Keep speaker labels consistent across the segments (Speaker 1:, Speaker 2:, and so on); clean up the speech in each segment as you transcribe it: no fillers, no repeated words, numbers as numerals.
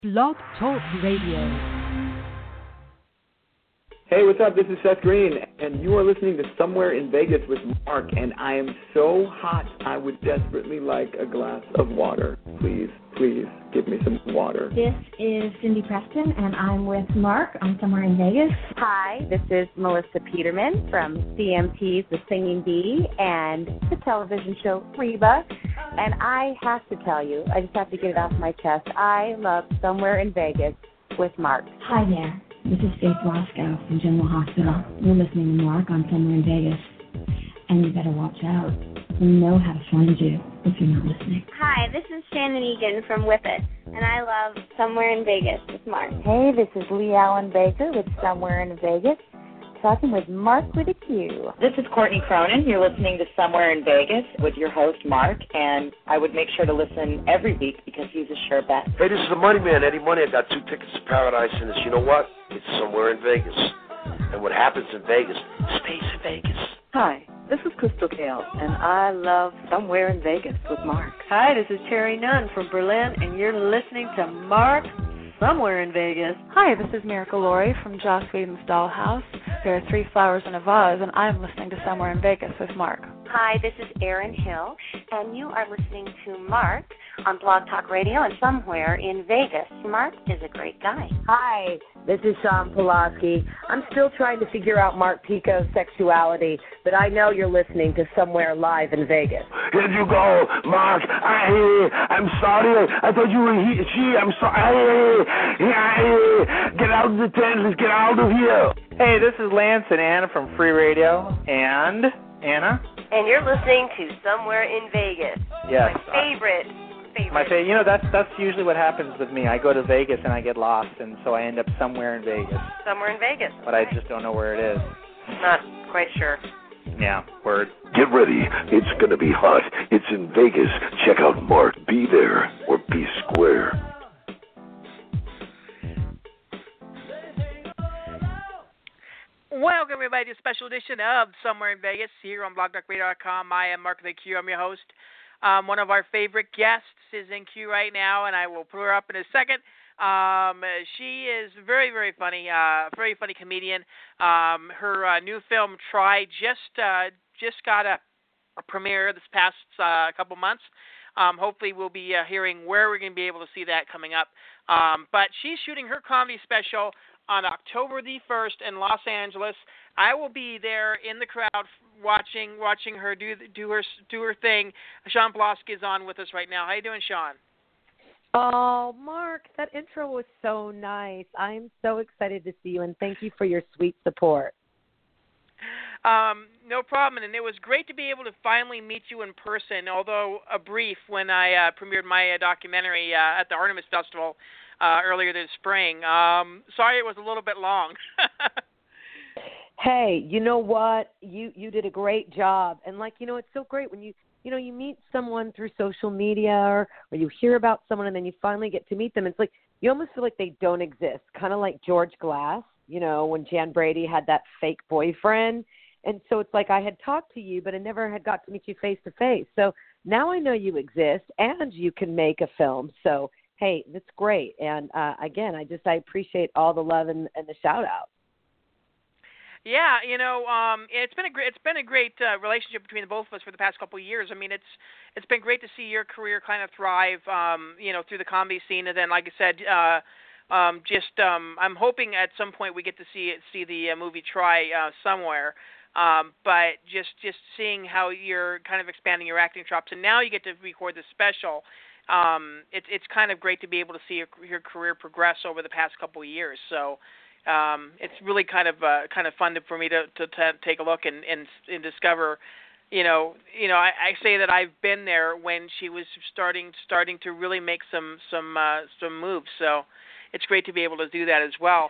Speaker 1: Blog Talk Radio.
Speaker 2: Hey, what's up? This is Seth Green, and you are listening to Somewhere in Vegas with Mark, and I am so hot, I would desperately like a glass of water. Please, please, give me some water.
Speaker 3: This is Cindy Preston, and I'm with Mark on Somewhere in Vegas.
Speaker 4: Hi, this is Melissa Peterman from CMT's The Singing Bee and the television show Reba. And I have to tell you, I just have to get it off my chest, I love Somewhere in Vegas with Mark.
Speaker 3: Hi there. This is Faith Roscoe from General Hospital. You're listening to Mark on Somewhere in Vegas. And you better watch out. We know how to find you if you're not listening.
Speaker 5: Hi, this is Shannon Egan from Whippet, and I love Somewhere in Vegas with Mark.
Speaker 4: Hey, this is Lee Allen Baker with Somewhere in Vegas, talking with Mark with a Q.
Speaker 6: This is Courtney Cronin. You're listening to Somewhere in Vegas with your host, Mark, and I would make sure to listen every week because he's a sure bet.
Speaker 7: Hey, this is the Money Man, Eddie Money. I got 2 tickets to Paradise, and it's, you know what? It's Somewhere in Vegas. And what happens in Vegas stays in Vegas.
Speaker 8: Hi, this is Crystal Gale, and I love Somewhere in Vegas with Mark.
Speaker 9: Hi, this is Terry Nunn from Berlin, and you're listening to Mark Somewhere in Vegas.
Speaker 10: Hi, this is Miracle Lori from Joss Whedon's Dollhouse. There are 3 flowers in a vase, and I'm listening to Somewhere in Vegas with Mark.
Speaker 11: Hi, this is Erin Hill, and you are listening to Mark on Blog Talk Radio and Somewhere in Vegas. Mark is a great guy.
Speaker 12: Hi, this is Sean Pulaski. I'm still trying to figure out Mark Pico's sexuality, but I know you're listening to Somewhere Live in Vegas.
Speaker 7: Here you go, Mark. I'm sorry. I thought you were she. I'm sorry. Get out of the tent. Let's get out of here.
Speaker 13: Hey, this is Lance and Anna from Free Radio. And Anna?
Speaker 11: And you're listening to Somewhere in Vegas.
Speaker 13: Yes.
Speaker 11: My favorite.
Speaker 13: You know, that's usually what happens with me. I go to Vegas and I get lost, and so I end up somewhere in Vegas.
Speaker 11: Somewhere in Vegas.
Speaker 13: But I just don't know where it is.
Speaker 11: Not quite sure.
Speaker 13: Yeah, word.
Speaker 7: Get ready. It's going to be hot. It's in Vegas. Check out Mark. Be there or be square.
Speaker 14: Welcome, everybody, to a special edition of Somewhere in Vegas here on blogtalkradio.com. I am Mark the Q. I'm your host. One of our favorite guests is in queue right now, and I will put her up in a second. She is very, very funny, very funny comedian. Her new film, Try, just got a premiere this past couple months. Hopefully we'll be hearing where we're going to be able to see that coming up. But she's shooting her comedy special on October the 1st in Los Angeles. I will be there in the crowd watching her do her thing. Sean Pulaski is on with us right now. How you doing, Sean?
Speaker 12: Oh, Mark, that intro was so nice. I'm so excited to see you, and thank you for your sweet support.
Speaker 14: No problem, and it was great to be able to finally meet you in person, although a brief when I premiered my documentary at the Artemis Festival earlier this spring. Sorry it was a little bit long.
Speaker 12: Hey, you know what? You did a great job. And, it's so great when you meet someone through social media or you hear about someone and then you finally get to meet them. It's like you almost feel like they don't exist, kind of like George Glass, when Jan Brady had that fake boyfriend. And so it's like I had talked to you, but I never had got to meet you face to face. So now I know you exist and you can make a film. So, hey, that's great. And, again, I appreciate all the love and the shout-out.
Speaker 14: Yeah, it's been a great relationship between the both of us for the past couple of years. I mean, it's been great to see your career kind of thrive, through the comedy scene, and then, like I said, I'm hoping at some point we get to see the movie Try somewhere. But just seeing how you're kind of expanding your acting chops, and now you get to record the special. It's kind of great to be able to see your career progress over the past couple of years. So. It's really kind of fun for me to take a look and discover, I say that I've been there when she was starting to really make some moves. So it's great to be able to do that as well.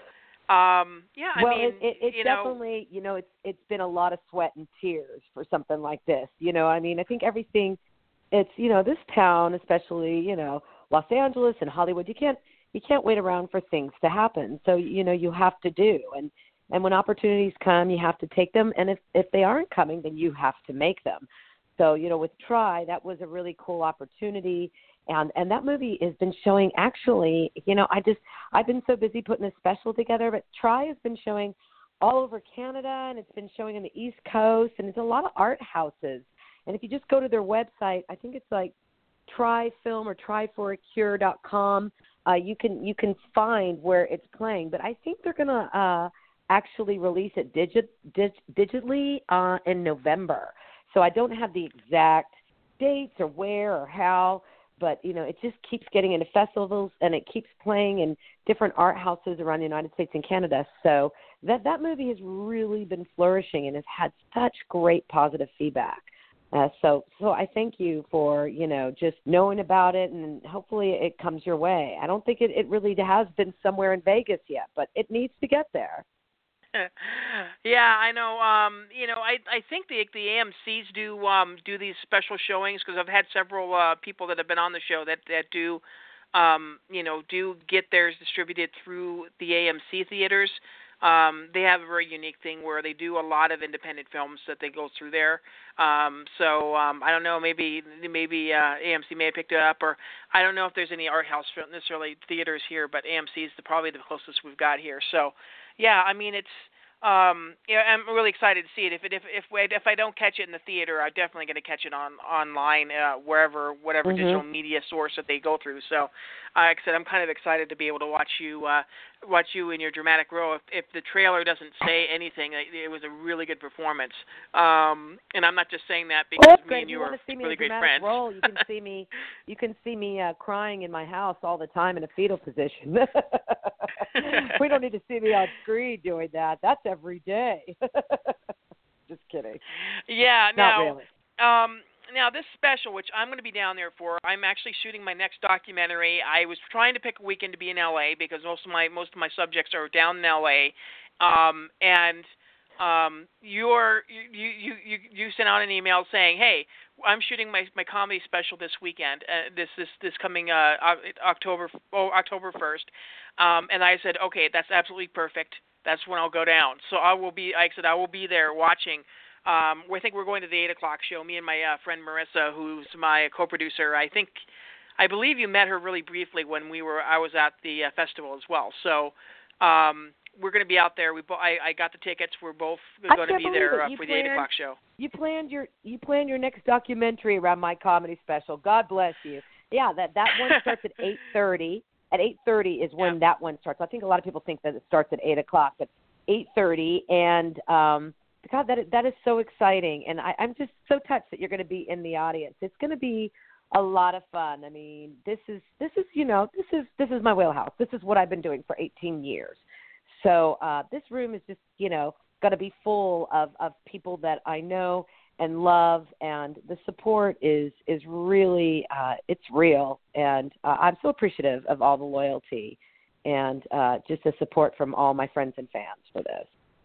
Speaker 12: It's definitely, it's been a lot of sweat and tears for something like this. I think everything, it's, this town, especially, Los Angeles and Hollywood, you can't wait around for things to happen. So, you have to do. And when opportunities come, you have to take them. And if they aren't coming, then you have to make them. So, with Try, that was a really cool opportunity. And that movie has been showing actually, I've been so busy putting a special together, but Try has been showing all over Canada, and it's been showing on the East Coast, and it's a lot of art houses. And if you just go to their website, I think it's like TryFilm or tryforacure.com, you can find where it's playing. But I think they're going to actually release it digitally in November. So I don't have the exact dates or where or how, but, it just keeps getting into festivals, and it keeps playing in different art houses around the United States and Canada. So that movie has really been flourishing and has had such great positive feedback. So I thank you for, just knowing about it, and hopefully it comes your way. I don't think it really has been somewhere in Vegas yet, but it needs to get there.
Speaker 14: Yeah, I know. I think the AMCs do these special showings, because I've had several people that have been on the show that do get theirs distributed through the AMC theaters. They have a very unique thing where they do a lot of independent films that they go through there. So I don't know, maybe AMC may have picked it up, or I don't know if there's any art house necessarily theaters here, but AMC is probably the closest we've got here. So yeah, I mean, it's I'm really excited to see it. If I don't catch it in the theater, I'm definitely going to catch it online, whatever digital media source that they go through. So, like I said, I'm kind of excited to be able to watch you in your dramatic role. If the trailer doesn't say anything, it was a really good performance. And I'm not just saying that because me and you are really great friends.
Speaker 12: Role, you can see me. You can see me crying in my house all the time in a fetal position. We don't need to see me on screen doing that. That's every day. Just kidding.
Speaker 14: Yeah.
Speaker 12: Not really.
Speaker 14: Now this special, which I'm going to be down there for, I'm actually shooting my next documentary. I was trying to pick a weekend to be in LA because most of my subjects are down in LA, you sent out an email saying, hey, I'm shooting my comedy special this weekend, this coming October 1st, and I said, okay, that's absolutely perfect. That's when I'll go down. So I will be there watching. I think we're going to the 8 o'clock show. Me and my friend Marissa, who's my co-producer. I believe you met her really briefly when I was at the festival as well. So we're going to be out there. I got the tickets. We're both going to be there for the 8 o'clock show.
Speaker 12: You planned your next documentary around my comedy special. God bless you. Yeah, that one starts at 8:30. At 8:30 is when that one starts. I think a lot of people think that it starts at 8 o'clock, but 8:30, and God, that is so exciting, and I'm just so touched that you're going to be in the audience. It's going to be a lot of fun. I mean, this is my wheelhouse. This is what I've been doing for 18 years. So this room is just going to be full of people that I know and love, and the support is really it's real, and I'm so appreciative of all the loyalty and just the support from all my friends and fans for this.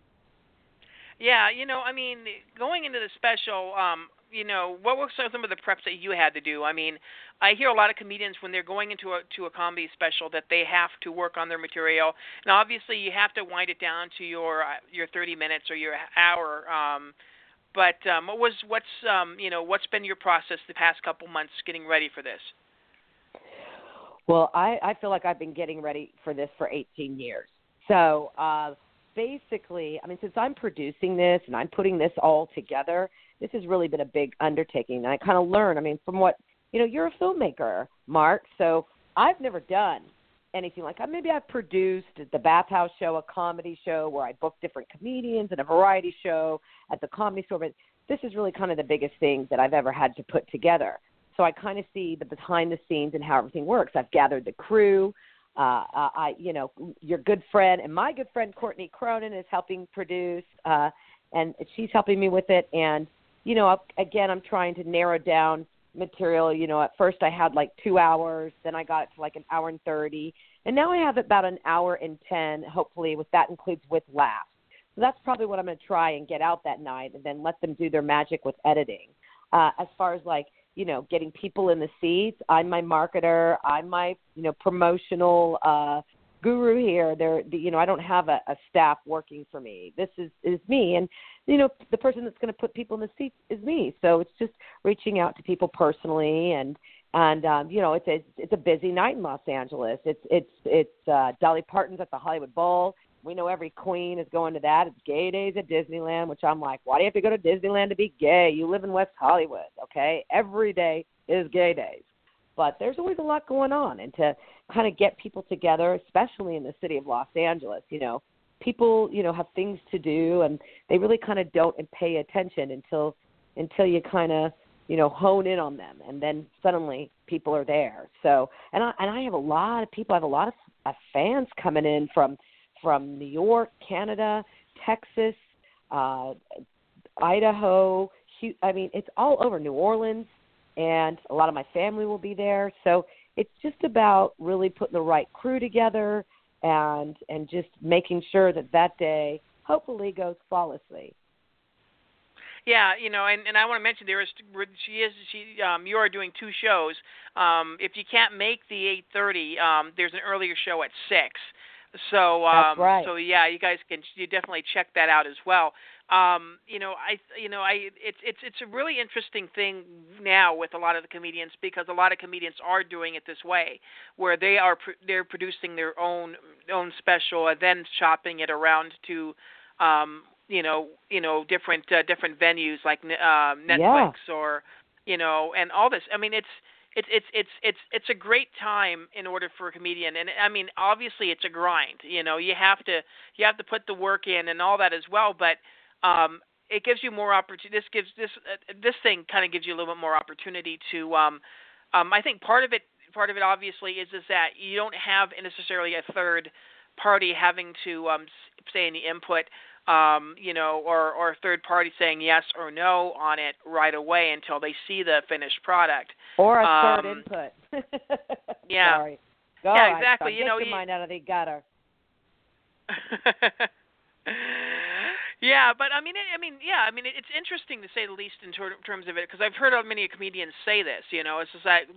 Speaker 14: Yeah, I mean, going into the special, what were some of the preps that you had to do? I mean, I hear a lot of comedians when they're going into a comedy special that they have to work on their material. Now, obviously, you have to wind it down to your 30 minutes or your hour. But what's been your process the past couple months getting ready for this?
Speaker 12: Well, I feel like I've been getting ready for this for 18 years. So basically, I mean, since I'm producing this and I'm putting this all together, this has really been a big undertaking. And I kind of learn, I mean, from what, you're a filmmaker, Mark, so I've never done anything like that. Maybe I've produced the Bathhouse Show, a comedy show where I book different comedians, and a variety show at the Comedy Store. But this is really kind of the biggest thing that I've ever had to put together. So I kind of see the behind the scenes and how everything works. I've gathered the crew. Your good friend and my good friend Courtney Cronin is helping produce, and she's helping me with it. And, again, I'm trying to narrow down material. At first I had like 2 hours, then I got it to like an hour and 30, and now I have about an hour and 10, hopefully, with that includes with laughs. So that's probably what I'm going to try and get out that night, and then let them do their magic with editing. As far as like, getting people in the seats, I'm my marketer, I'm my, promotional guru here. I don't have a staff working for me. This is me. And, the person that's going to put people in the seats is me. So it's just reaching out to people personally and And it's a busy night in Los Angeles. It's Dolly Parton's at the Hollywood Bowl. We know every queen is going to that. It's gay days at Disneyland, which I'm like, why do you have to go to Disneyland to be gay? You live in West Hollywood, okay? Every day is gay days. But there's always a lot going on. And to kind of get people together, especially in the city of Los Angeles, people, have things to do, and they really kind of don't pay attention until you kind of, hone in on them, and then suddenly people are there. So, and I have a lot of people. I have a lot of fans coming in from New York, Canada, Texas, Idaho. I mean, it's all over, New Orleans, and a lot of my family will be there. So it's just about really putting the right crew together and just making sure that day hopefully goes flawlessly.
Speaker 14: Yeah, and I want to mention you are doing 2 shows. If you can't make the 8:30, there's an earlier show at 6. So
Speaker 12: that's right.
Speaker 14: So yeah, you guys you definitely check that out as well. It's a really interesting thing now with a lot of the comedians, because a lot of comedians are doing it this way, where they're producing their own special and then shopping it around to different venues like Netflix or and all this. I mean, it's a great time in order for a comedian, and I mean, obviously it's a grind. You have to put the work in and all that as well, but it gives you more opportunity. This thing kind of gives you a little bit more opportunity to. I think part of it obviously is that you don't have necessarily a third party having to say any input. Or a third party saying yes or no on it right away until they see the finished product.
Speaker 12: Or a third input.
Speaker 14: Yeah.
Speaker 12: Sorry.
Speaker 14: Yeah, exactly.
Speaker 12: Get your mind out of the gutter.
Speaker 14: Yeah, but it's interesting to say the least in terms of it, because I've heard many comedians say this. It's just that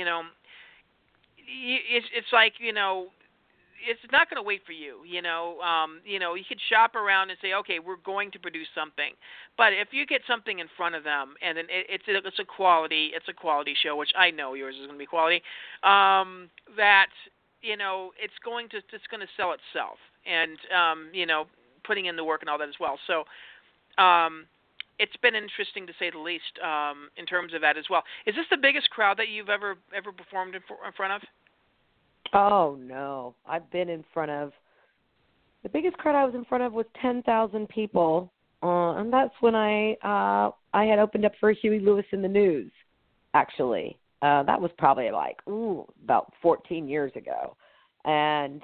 Speaker 14: it's like it's not going to wait for you. You could shop around and say, okay, we're going to produce something, but if you get something in front of them and then it's a quality show, which I know yours is going to be quality, that it's going to sell itself, and putting in the work and all that as well. So it's been interesting to say the least in terms of that as well. Is this the biggest crowd that you've ever performed in front of?
Speaker 12: Oh, no. I've been in front of – the biggest crowd I was in front of was 10,000 people, and that's when I had opened up for Huey Lewis in the News, actually. That was probably about 14 years ago. And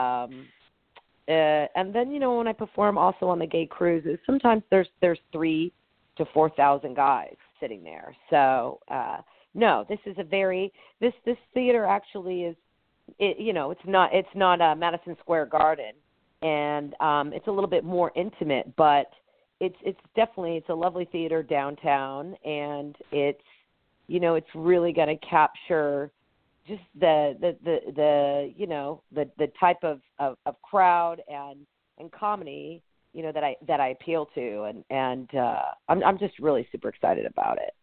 Speaker 12: then, when I perform also on the gay cruises, sometimes there's 3,000 to 4,000 guys sitting there. So, no, this is this theater actually is, it's not a Madison Square Garden, and it's a little bit more intimate, but it's definitely a lovely theater downtown, and it's really going to capture just the type of crowd and comedy that I appeal to, and I'm just really super excited about it.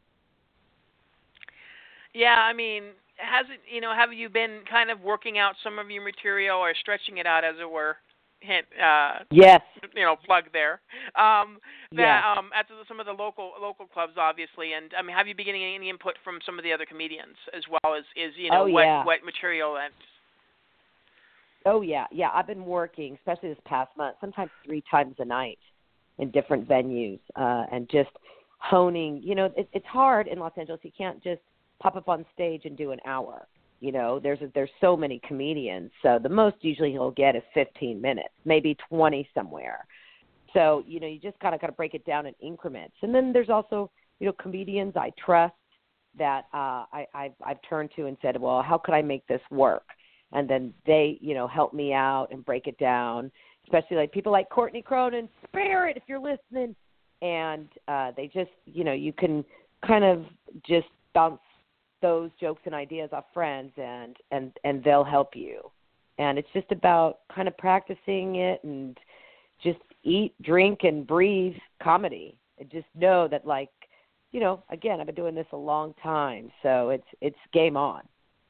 Speaker 14: Yeah, I mean, have you been kind of working out some of your material or stretching it out, as it were? Hint,
Speaker 12: yes.
Speaker 14: Plug there. At some of the local clubs, obviously, and I mean, have you been getting any input from some of the other comedians as well as what material and?
Speaker 12: Oh yeah. I've been working, especially this past month, sometimes 3 times a night in different venues, and just honing. It's hard in Los Angeles. You can't just pop up on stage and do an hour. There's so many comedians, so the most usually he'll get is 15 minutes, maybe 20 somewhere. So, you just kind of got to break it down in increments. And then there's also, comedians I trust that I've turned to and said, well, how could I make this work? And then they, help me out and break it down, especially like people like Courtney Cronin, Spirit, if you're listening. And they just, you can kind of just bounce those jokes and ideas off friends, and they'll help you. And it's just about kind of practicing it and just eat, drink, and breathe comedy. And just know that, again, I've been doing this a long time, so it's game on.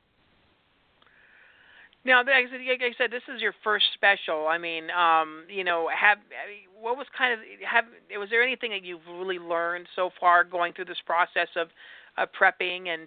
Speaker 14: Now, like I said, this is your first special. I mean, what was was there anything that you've really learned so far going through this process of prepping and,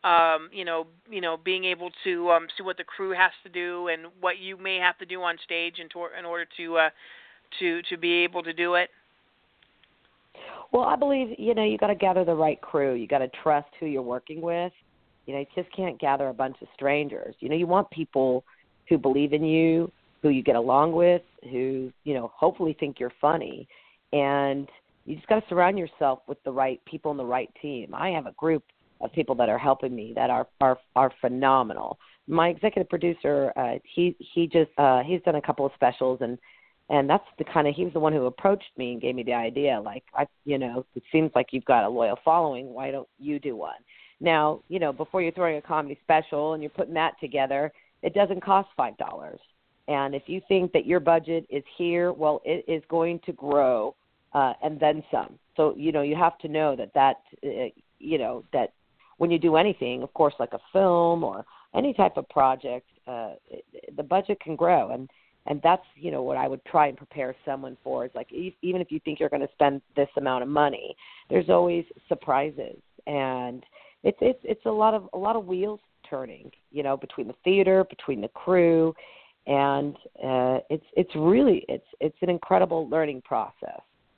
Speaker 14: being able to see what the crew has to do and what you may have to do on stage in order to be able to do it?
Speaker 12: Well, I believe, you got to gather the right crew. You got to trust who you're working with. You just can't gather a bunch of strangers. You want people who believe in you, who you get along with, who, hopefully think you're funny. And you just got to surround yourself with the right people and the right team. I have a group of people that are helping me that are phenomenal. My executive producer, he's done a couple of specials, and that's he was the one who approached me and gave me the idea. Like, it seems like you've got a loyal following. Why don't you do one? Now, before you're throwing a comedy special and you're putting that together, it doesn't cost $5. And if you think that your budget is here, well, it is going to grow and then some. So, you have to know that when you do anything, of course, like a film or any type of project, the budget can grow. And that's, what I would try and prepare someone for is like, even if you think you're going to spend this amount of money, there's always surprises. And it's a lot of wheels turning, between the theater, between the crew, and it's an incredible learning process.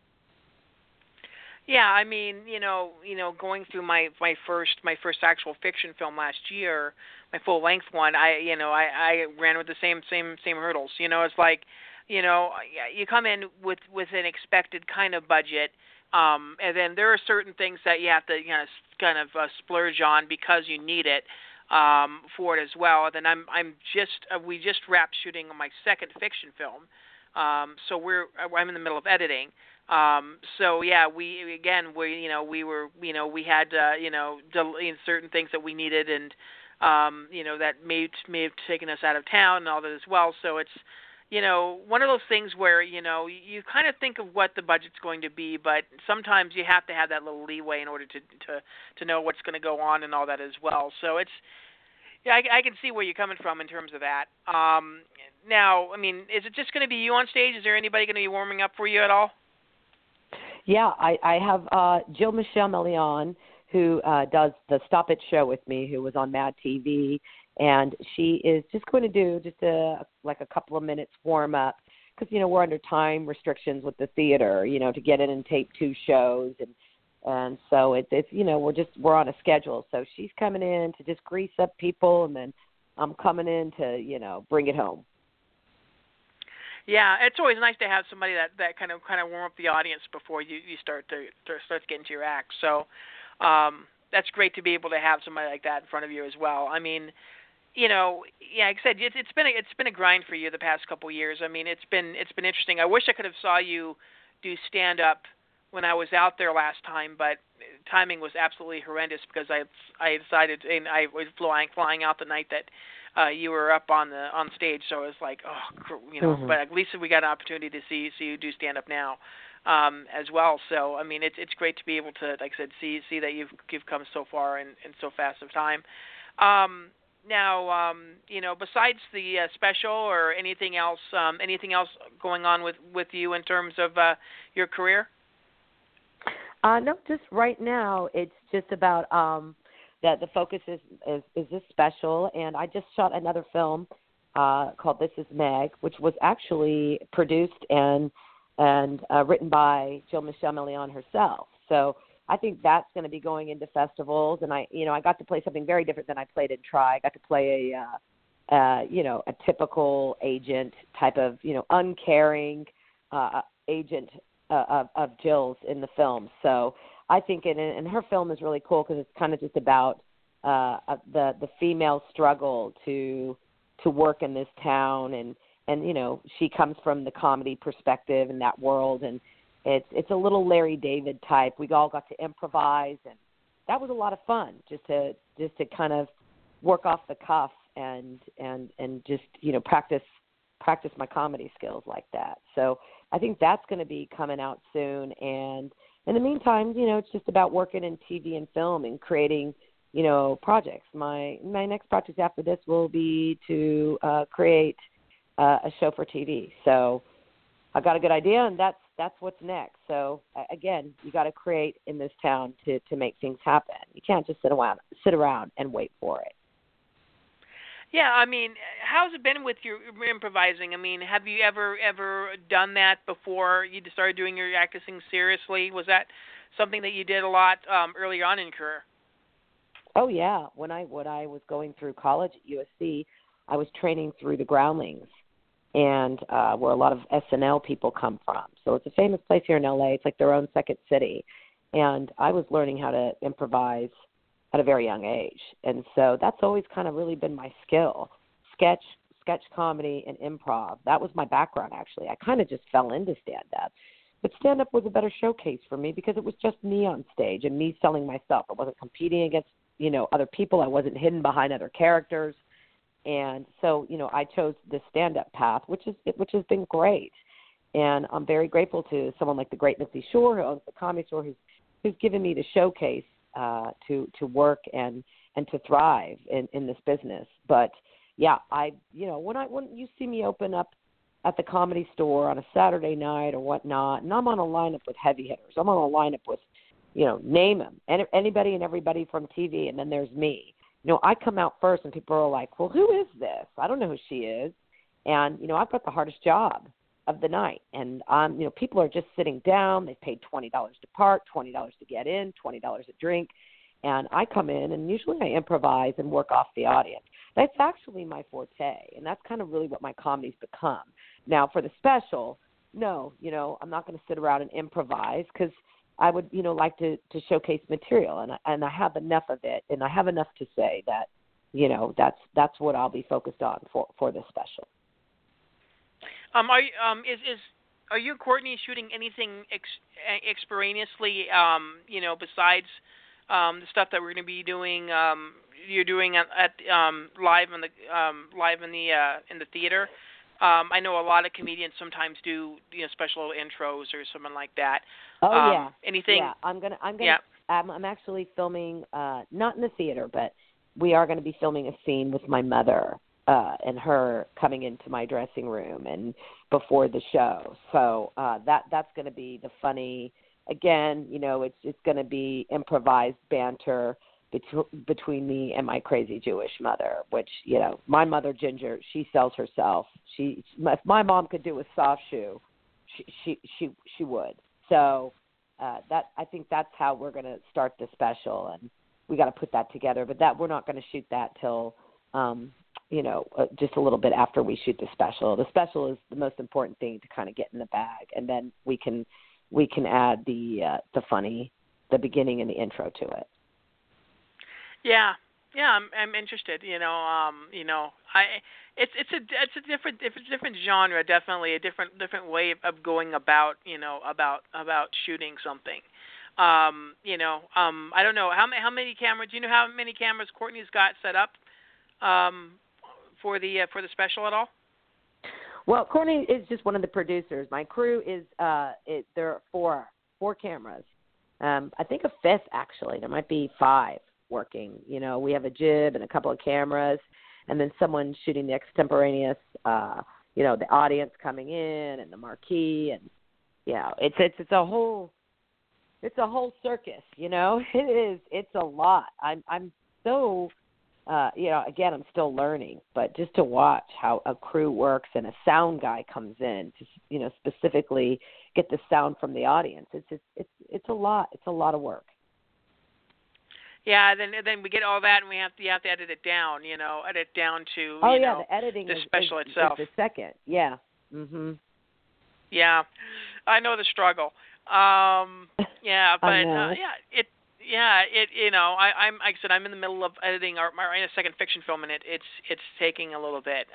Speaker 14: Yeah, I mean, going through my first actual fiction film last year, my full length one, I ran with the same hurdles. It's like, you come in with an expected kind of budget. And then there are certain things that you have to kind of splurge on because you need it for it as well. And then we just wrapped shooting on my second fiction film, so I'm in the middle of editing. So yeah, we had certain things that we needed, and that may have taken us out of town and all that as well. So it's one of those things where, you kind of think of what the budget's going to be, but sometimes you have to have that little leeway in order to know what's going to go on and all that as well. So I can see where you're coming from in terms of that. Now, I mean, is it just going to be you on stage? Is there anybody going to be warming up for you at all?
Speaker 12: Yeah, I have Jill Michelle Melian, who does the Stop It show with me, who was on Mad TV. And she is just going to do a couple of minutes warm up because, we're under time restrictions with the theater, to get in and tape 2 shows. And so it's we're on a schedule. So she's coming in to just grease up people, and then I'm coming in to, bring it home.
Speaker 14: Yeah, it's always nice to have somebody that kind of warm up the audience before you start to get into your act. So that's great to be able to have somebody like that in front of you as well. I mean, like I said, it's been a grind for you the past couple of years. I mean, it's been interesting. I wish I could have saw you do stand up when I was out there last time, but timing was absolutely horrendous because I decided, and I was flying out the night that you were up on stage. So it was like,
Speaker 12: Mm-hmm.
Speaker 14: But at least we got an opportunity to see you do stand up now as well. So I mean, it's great to be able to, like I said, see that you've come so far in so fast of time. Now, besides the special or anything else going on with you in terms of your career?
Speaker 12: No, just right now it's just about that the focus is this special, and I just shot another film called This Is Meg, which was actually produced and written by Jill Michelle Melian herself. So I think that's going to be going into festivals, and I got to play something very different than I played in Try. I got to play a typical agent type of, uncaring agent of Jill's in the film. So I think and her film is really cool because it's kind of just about the female struggle to work in this town, and she comes from the comedy perspective in that world, and it's a little Larry David type. We all got to improvise, and that was a lot of fun just to kind of work off the cuff and just practice my comedy skills like that. So I think that's going to be coming out soon, and in the meantime, it's just about working in TV and film and creating, projects. My next project after this will be to create a show for TV. So I got a good idea, and that's what's next. So again, you got to create in this town to make things happen. You can't just sit around and wait for it.
Speaker 14: Yeah, I mean, how's it been with your improvising? I mean, have you ever done that before you started doing your acting seriously? Was that something that you did a lot early on in your career?
Speaker 12: Oh yeah, when I was going through college at USC, I was training through the Groundlings, and where a lot of SNL people come from. So it's a famous place here in LA. It's like their own second city, and I was learning how to improvise at a very young age. And so that's always kind of really been my skill. Sketch comedy, and improv. That was my background, actually. I kind of just fell into stand-up. But stand-up was a better showcase for me because it was just me on stage and me selling myself. I wasn't competing against, other people. I wasn't hidden behind other characters. And so, I chose the stand-up path, which has been great. And I'm very grateful to someone like the great Missy Shore, who owns the Comedy Store, who's given me the showcase to work and to thrive in this business. But yeah, when you see me open up at the Comedy Store on a Saturday night or whatnot, and I'm on a lineup with heavy hitters. I'm on a lineup with, name them, anybody and everybody from TV, and then there's me. I come out first, and people are like, well, who is this? I don't know who she is. And, I've got the hardest job of the night. And, people are just sitting down. They've paid $20 to park, $20 to get in, $20 a drink. And I come in, and usually I improvise and work off the audience. That's actually my forte, and that's kind of really what my comedy's become. Now, for the special, no, I'm not going to sit around and improvise because I would, like to showcase material, and I have enough of it, and I have enough to say that, that's what I'll be focused on for this special.
Speaker 14: Are you and Courtney shooting anything extemporaneously, besides the stuff that we're going to be doing? You're doing at live in the theater. I know a lot of comedians sometimes do special intros or something like that.
Speaker 12: Oh yeah.
Speaker 14: Anything?
Speaker 12: Yeah, I'm gonna.
Speaker 14: Yeah.
Speaker 12: I'm actually filming, not in the theater, but we are going to be filming a scene with my mother and her coming into my dressing room and before the show. So that's going to be the funny. Again, it's going to be improvised banter between me and my crazy Jewish mother, which, my mother, Ginger, she sells herself. If my mom could do a soft shoe, she would. So I think that's how we're going to start the special, and we got to put that together. But that we're not going to shoot that till, just a little bit after we shoot the special. The special is the most important thing to kind of get in the bag, and then we can add the funny, the beginning and the intro to it.
Speaker 14: Yeah, I'm interested. It's a different genre, definitely a different way of going about about shooting something. I don't know how many cameras. Do you know how many cameras Courtney's got set up for the special at all?
Speaker 12: Well, Courtney is just one of the producers. My crew is there are four cameras. I think a fifth actually. There might be five working. We have a jib and a couple of cameras, and then someone shooting the extemporaneous. The audience coming in and the marquee, and it's a whole circus. It is. It's a lot. I'm so. Again, I'm still learning, but just to watch how a crew works and a sound guy comes in to, specifically get the sound from the audience. It's a lot. It's a lot of work.
Speaker 14: Yeah, then we get all that, and we have to edit it down. Edit down to
Speaker 12: the editing
Speaker 14: the special itself.
Speaker 12: Is the second. Yeah. Mhm.
Speaker 14: Yeah, I know the struggle. Yeah, but I'm like I said, I'm in the middle of editing a second fiction film, and it's taking a little bit.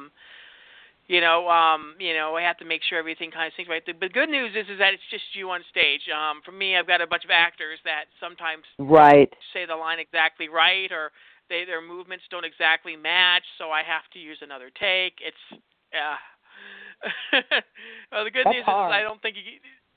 Speaker 14: I have to make sure everything kind of syncs right. But the good news is that it's just you on stage. For me, I've got a bunch of actors that sometimes say the line exactly right, or their movements don't exactly match, so I have to use another take. It's well, the good news is I don't think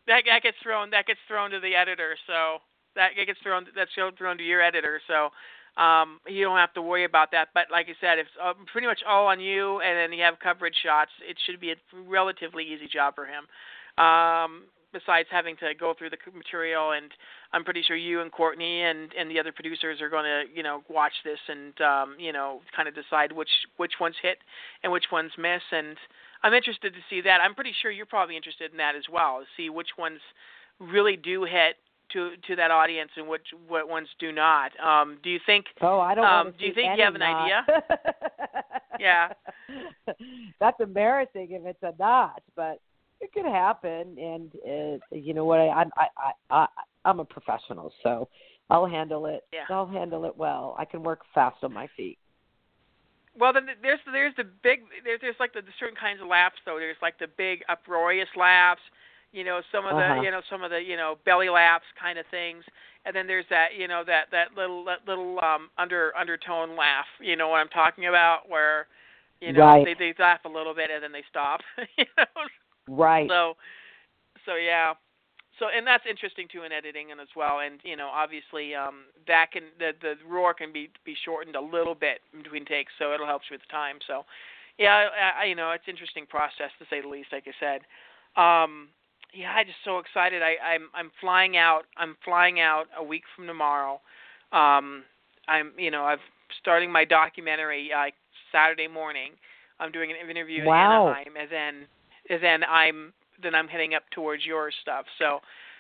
Speaker 14: that gets thrown to the editor. So that's thrown to your editor. So you don't have to worry about that. But like I said, it's pretty much all on you, and then you have coverage shots. It should be a relatively easy job for him. Besides having to go through the material, and I'm pretty sure you and Courtney and the other producers are going to, watch this and, kind of decide which ones hit and which ones miss. And I'm interested to see that. I'm pretty sure you're probably interested in that as well, to see which ones really do hit to that audience and what ones do not. Do you think?
Speaker 12: Oh, I don't want to
Speaker 14: do you think you have an idea? Yeah.
Speaker 12: That's embarrassing if it's a not, but it could happen. And you know what? I'm a professional, so I'll handle it.
Speaker 14: Yeah.
Speaker 12: I'll handle it well. I can work fast on my feet.
Speaker 14: Well, then there's the big there's like the certain kinds of laughs though. There's like the big uproarious laughs. Some of the some of the belly laughs kind of things, and then there's that that little undertone laugh. You know what I'm talking about, where
Speaker 12: right.
Speaker 14: they laugh a little bit and then they stop.
Speaker 12: Right.
Speaker 14: So yeah. So and that's interesting too in editing and as well, and obviously that can the roar can be shortened a little bit in between takes, so it'll help you with the time. So yeah, it's an interesting process to say the least. Like I said. Yeah, I'm just so excited. I'm flying out. I'm flying out a week from tomorrow. I'm starting my documentary Saturday morning. I'm doing an interview in Anaheim, and then I'm heading up towards your stuff. So,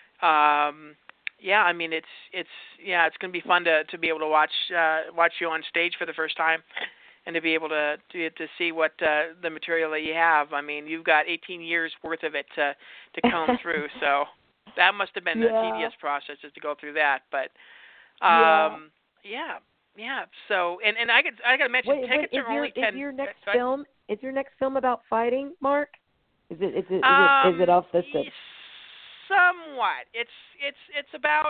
Speaker 14: yeah, I mean it's going to be fun to be able to watch you on stage for the first time. And to be able to see what the material that you have. I mean, you've got 18 years worth of it to comb through. So that must have been a tedious process just to go through that. But yeah. So and I got to mention tickets are only 10.
Speaker 12: Is your next film about fighting, Mark? Is it off the stick?
Speaker 14: Somewhat. It's about.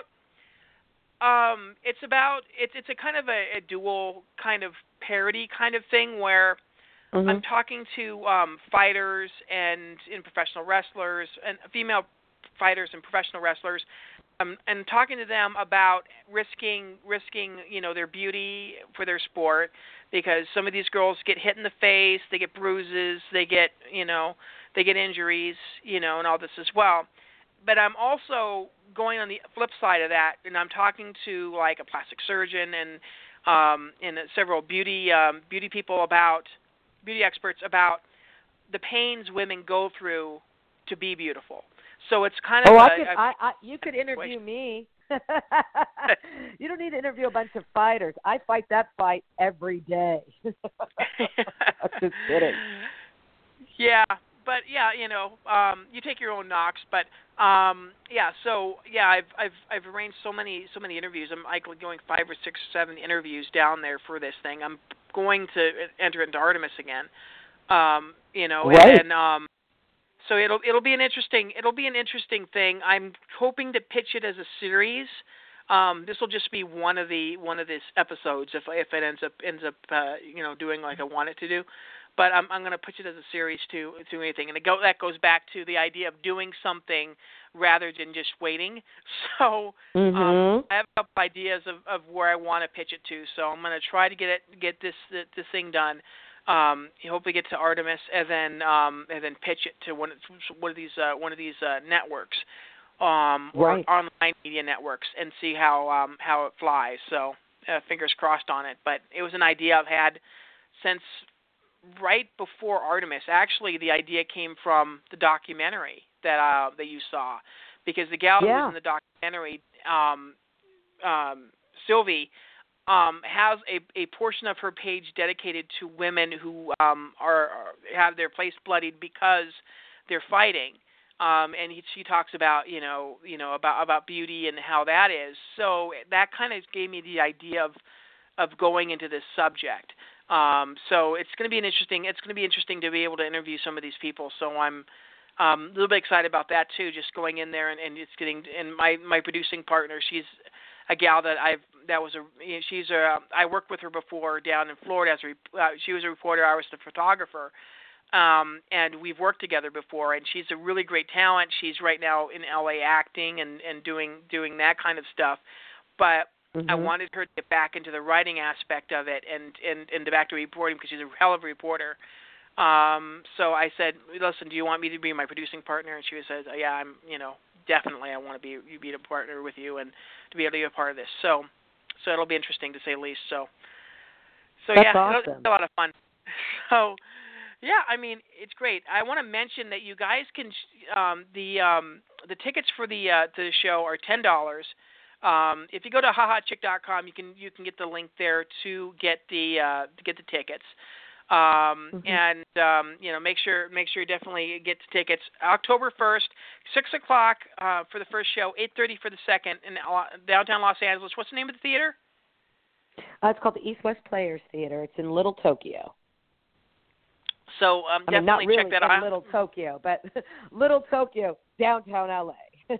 Speaker 14: It's a kind of a dual kind of parody kind of thing where I'm talking to fighters and professional wrestlers and female fighters and professional wrestlers, and talking to them about risking their beauty for their sport, because some of these girls get hit in the face, they get bruises, they get injuries, and all this as well. But I'm also going on the flip side of that, and I'm talking to like a plastic surgeon and several beauty experts about the pains women go through to be beautiful. So it's kind of
Speaker 12: you could interview me. You don't need to interview a bunch of fighters. I fight that fight every day. I'm just kidding.
Speaker 14: Yeah. But yeah, you take your own knocks. But so I've arranged so many interviews. I'm like going 5 or 6 or 7 interviews down there for this thing. I'm going to enter into Artemis again.
Speaker 12: Right.
Speaker 14: And so it'll be an interesting thing. I'm hoping to pitch it as a series. This will just be one of these episodes if it ends up doing like I want it to do. But I'm going to pitch it as a series to anything, and that goes back to the idea of doing something rather than just waiting. So I have a couple ideas of where I want to pitch it to. So I'm going to try to get this thing done. Hopefully get to Artemis, and then pitch it to one of these networks, or online media networks, and see how it flies. So fingers crossed on it. But it was an idea I've had since right before Artemis. Actually, the idea came from the documentary that you saw, because the gal who was in the documentary, Sylvie, has a portion of her page dedicated to women who have their place bloodied because they're fighting, and she talks about about beauty and how that is. So that kind of gave me the idea of going into this subject. So it's going to be interesting to be able to interview some of these people. So I'm a little bit excited about that too. Just going in there and it's getting. And my producing partner, she's a gal that I worked with her before down in Florida. She was a reporter. I was the photographer. and we've worked together before, and she's a really great talent. She's right now in LA acting and doing that kind of stuff. But I wanted her to get back into the writing aspect of it and back to reporting because she's a hell of a reporter. So I said, listen, do you want me to be my producing partner? And she said, yeah, I'm, definitely I want to be a partner with you and to be able to be a part of this. So it'll be interesting to say the least. So
Speaker 12: That's
Speaker 14: yeah,
Speaker 12: awesome.
Speaker 14: It's a lot of fun. So yeah, I mean, it's great. I want to mention that you guys can the tickets for the show are $10. If you go to hahachick.com, you can get the link there to get the tickets. And make sure you definitely get the tickets. October 1st, 6:00 for the first show, 8:30 for the second in downtown Los Angeles. What's the name of the theater?
Speaker 12: It's called the East West Players Theater. It's in Little Tokyo.
Speaker 14: So definitely
Speaker 12: not really
Speaker 14: check that out.
Speaker 12: Little Tokyo, but Little Tokyo, downtown LA.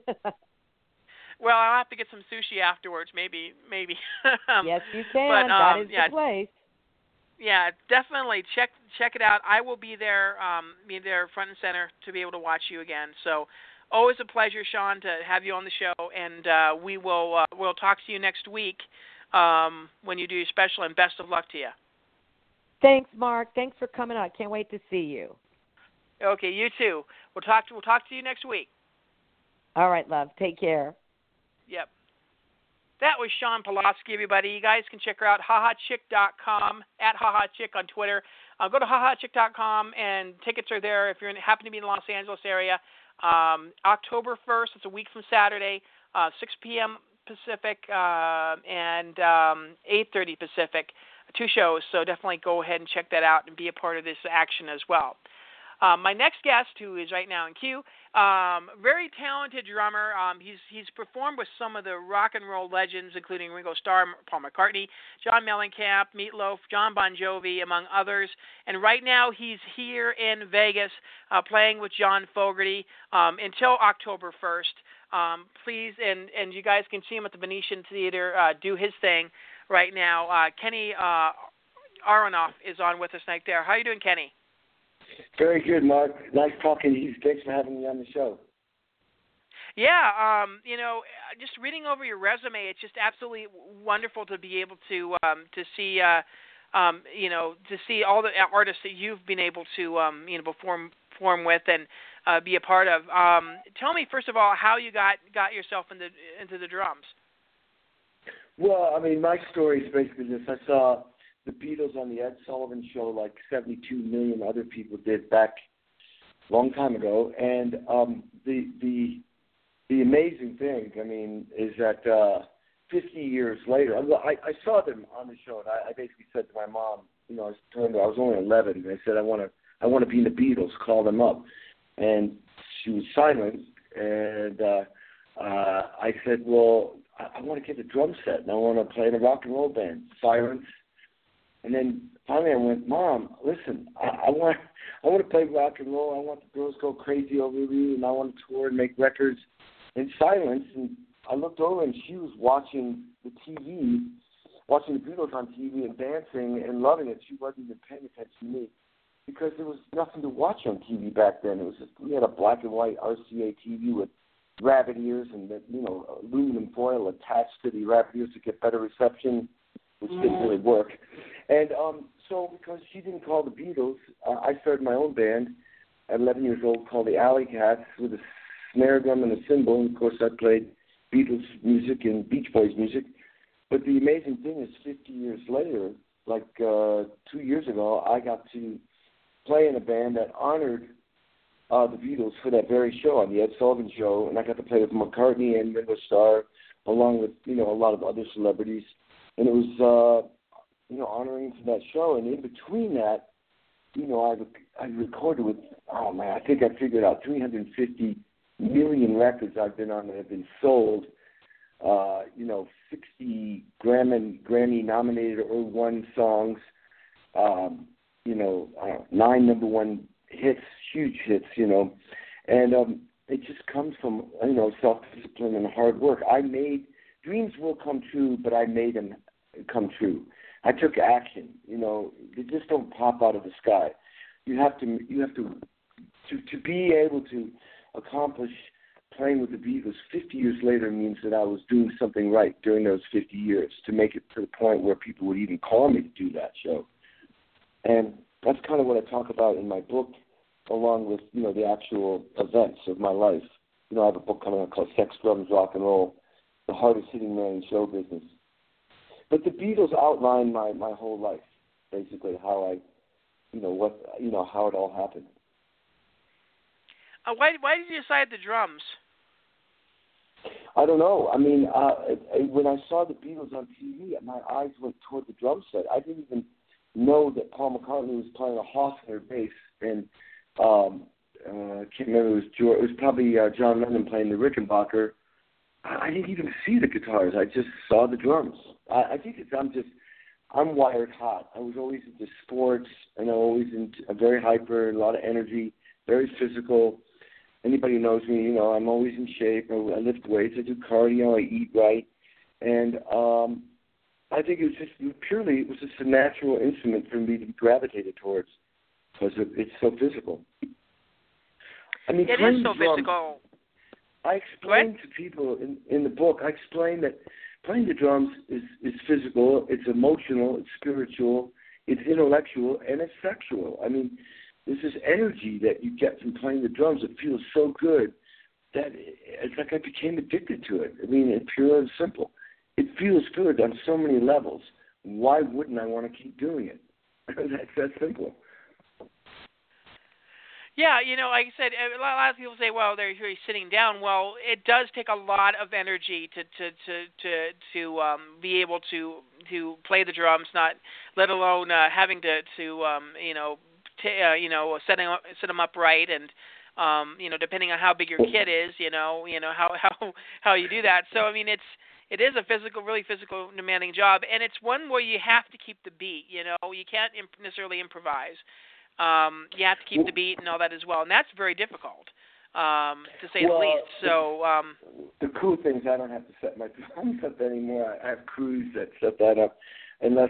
Speaker 14: Well, I'll have to get some sushi afterwards, maybe.
Speaker 12: Yes, you can.
Speaker 14: But,
Speaker 12: that is the place.
Speaker 14: Yeah, definitely check it out. I will be there, front and center to be able to watch you again. So, always a pleasure, Sean, to have you on the show, and we'll talk to you next week when you do your special. And best of luck to you.
Speaker 12: Thanks, Mark. Thanks for coming on. I can't wait to see you.
Speaker 14: Okay, you too. We'll talk to you next week.
Speaker 12: All right, love. Take care.
Speaker 14: Yep. That was Sean Pulaski, everybody. You guys can check her out, hahachick.com, at hahachick on Twitter. Go to hahachick.com, and tickets are there if you happen to be in the Los Angeles area. October 1st, it's a week from Saturday, 6 p.m. Pacific and 8:30 Pacific, 2 shows. So definitely go ahead and check that out and be a part of this action as well. My next guest, who is right now in queue, very talented drummer. He's performed with some of the rock and roll legends, including Ringo Starr, Paul McCartney, John Mellencamp, Meatloaf, John Bon Jovi, among others. And right now he's here in Vegas playing with John Fogerty until October 1st. Please, and you guys can see him at the Venetian Theater do his thing right now. Kenny Aronoff is on with us right there. How are you doing, Kenny?
Speaker 15: Very good, Mark. Nice talking to you. Thanks for having me on the show.
Speaker 14: Yeah, just reading over your resume, it's just absolutely wonderful to be able to see, to see all the artists that you've been able to, perform with and be a part of. Tell me first of all how you got yourself into the drums.
Speaker 15: Well, I mean, my story is basically this: I saw the Beatles on the Ed Sullivan Show, like 72 million other people did back a long time ago. And the amazing thing, I mean, is that 50 years later, I saw them on the show, and I basically said to my mom, I was only 11, and I said, I want to be in the Beatles, call them up. And she was silent, and I said, well, I want to get a drum set, and I want to play in a rock and roll band. Silence. And then finally I went, Mom, listen, I want to play rock and roll. I want the girls to go crazy over me, and I want to tour and make records. In silence, and I looked over, and she was watching the TV, watching the Beatles on TV and dancing and loving it. She wasn't even paying attention to me because there was nothing to watch on TV back then. It was just, we had a black and white RCA TV with rabbit ears and aluminum foil attached to the rabbit ears to get better reception, which didn't really work. And so because she didn't call the Beatles, I started my own band at 11 years old called the Alley Cats with a snare drum and a cymbal. And, of course, I played Beatles music and Beach Boys music. But the amazing thing is 50 years later, like 2 years ago, I got to play in a band that honored the Beatles for that very show on the Ed Sullivan Show. And I got to play with McCartney and Ringo Starr along with, a lot of other celebrities. And it was, honoring for that show. And in between that, I recorded with, I think I figured out 350 million records I've been on that have been sold. 60 Grammy-nominated or won songs. 9 number one hits, huge hits, And it just comes from, self-discipline and hard work. Dreams will come true, but I made them come true. I took action, they just don't pop out of the sky. you have to be able to accomplish playing with the Beatles 50 years later means that I was doing something right during those 50 years to make it to the point where people would even call me to do that show. And that's kind of what I talk about in my book, along with, the actual events of my life. I have a book coming out called Sex, Drums, Rock and Roll, the hardest hitting man in show business. But the Beatles outlined my whole life, basically, how I, how it all happened.
Speaker 14: Why did you decide the drums?
Speaker 15: I don't know. I mean, when I saw the Beatles on TV, my eyes went toward the drum set. I didn't even know that Paul McCartney was playing a Hofner bass, and I can't remember. It was probably John Lennon playing the Rickenbacker. I didn't even see the guitars. I just saw the drums. I think I'm wired hot. I was always into sports, and I'm always very hyper, a lot of energy, very physical. Anybody who knows me, I'm always in shape. I lift weights. I do cardio. I eat right. And I think it was just a natural instrument for me to be gravitated towards because it's so physical. I mean,
Speaker 14: it is so physical.
Speaker 15: I explain to people in the book, I explain that playing the drums is physical, it's emotional, it's spiritual, it's intellectual, and it's sexual. I mean, there's this energy that you get from playing the drums that feels so good that it's like I became addicted to it. I mean, it's pure and simple. It feels good on so many levels. Why wouldn't I want to keep doing it? That's that simple.
Speaker 14: Yeah, like I said, a lot of people say, well, they're really sitting down. Well, it does take a lot of energy to be able to play the drums, not let alone having to set them up right, and depending on how big your kid is, how you do that. So I mean, it is a really physical, demanding job, and it's one where you have to keep the beat. You can't necessarily improvise. You have to keep the beat and all that as well, and that's very difficult, to say the least. So
Speaker 15: the cool thing is I don't have to set my drums up anymore. I have crews that set that up, unless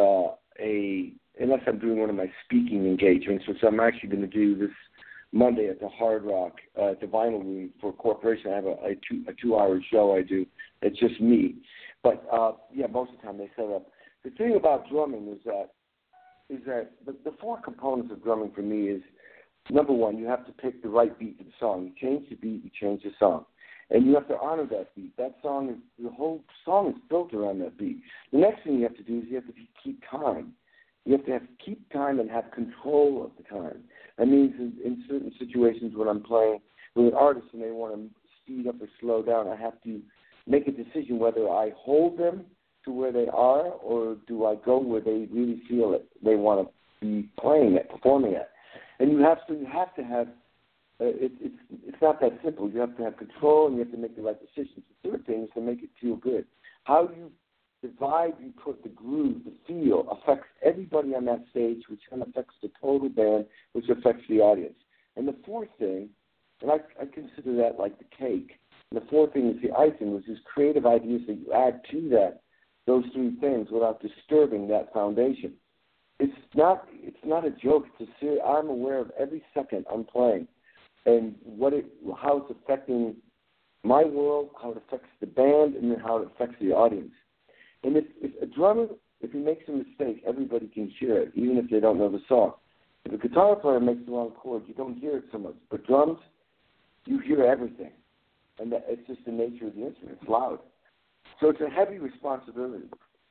Speaker 15: I'm doing one of my speaking engagements, which I'm actually going to do this Monday at the Hard Rock, at the Vinyl Room for a corporation. I have a 2-hour show I do. It's just me. But, most of the time they set up. The thing about drumming is that the four components of drumming for me is, number one, you have to pick the right beat for the song. You change the beat, you change the song. And you have to honor that beat. The whole song is built around that beat. The next thing you have to do is you have to keep time. You have to keep time and have control of the time. That means in certain situations when I'm playing with an artist and they want to speed up or slow down, I have to make a decision whether I hold them to where they are or do I go where they really feel it they want to be playing at, performing at. And you have to have it's not that simple. You have to have control and you have to make the right decisions. The third thing is to make it feel good. How the vibe you put, the groove, the feel, affects everybody on that stage, which then affects the total band, which affects the audience. And the fourth thing, and I consider that like the cake, and the fourth thing is the icing, which is creative ideas that you add to those three things without disturbing that foundation. It's not a joke. I'm aware of every second I'm playing and how it's affecting my world, how it affects the band, and then how it affects the audience. And if a drummer, if he makes a mistake, everybody can hear it, even if they don't know the song. If a guitar player makes the wrong chord, you don't hear it so much. But drums, you hear everything. And it's just the nature of the instrument. It's loud. So it's a heavy responsibility.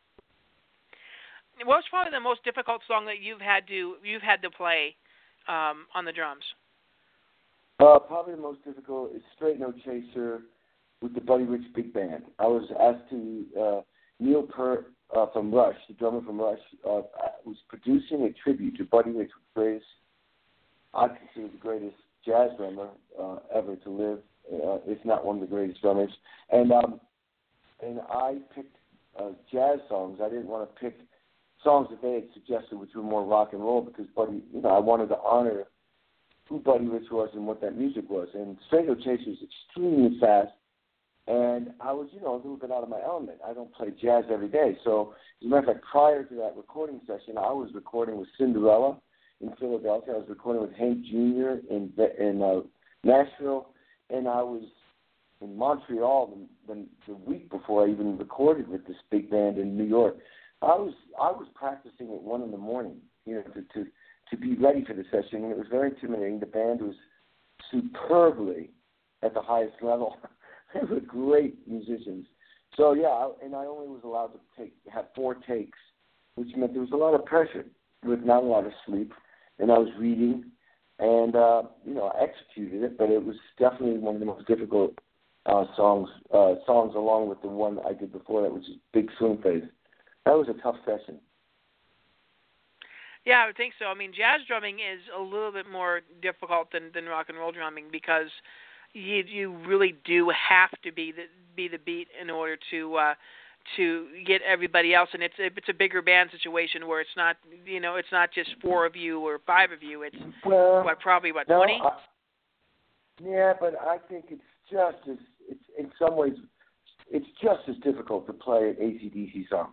Speaker 14: What's probably the most difficult song that you've had to play on the drums?
Speaker 15: Probably the most difficult is Straight No Chaser with the Buddy Rich Big Band. I was asked to... Neil Peart from Rush, the drummer from Rush, was producing a tribute to Buddy Rich, I consider the greatest jazz drummer ever to live, if not one of the greatest drummers. And I picked jazz songs. I didn't want to pick songs that they had suggested, which were more rock and roll, because Buddy, I wanted to honor who Buddy Rich was and what that music was. And Straight No Chaser is extremely fast. And I was, a little bit out of my element. I don't play jazz every day. So, as a matter of fact, prior to that recording session, I was recording with Cinderella in Philadelphia. I was recording with Hank Jr. in Nashville, and I was in Montreal the week before I even recorded with this big band in New York. I was practicing at 1 a.m, to be ready for the session, and it was very intimidating. The band was superbly at the highest level. They were great musicians. So and I only was allowed to have 4 takes, which meant there was a lot of pressure with not a lot of sleep, and I was reading, and I executed it, but it was definitely one of the most difficult songs along with the one I did before that, which is Big Swing Phase. That was a tough session.
Speaker 14: Yeah, I would think so. I mean, jazz drumming is a little bit more difficult than rock and roll drumming because you really do have to be the beat in order to get everybody else. And it's a bigger band situation where it's not just 4 of you or 5 of you. It's probably 20.
Speaker 15: Yeah, but I think in some ways it's just as difficult to play an AC/DC song.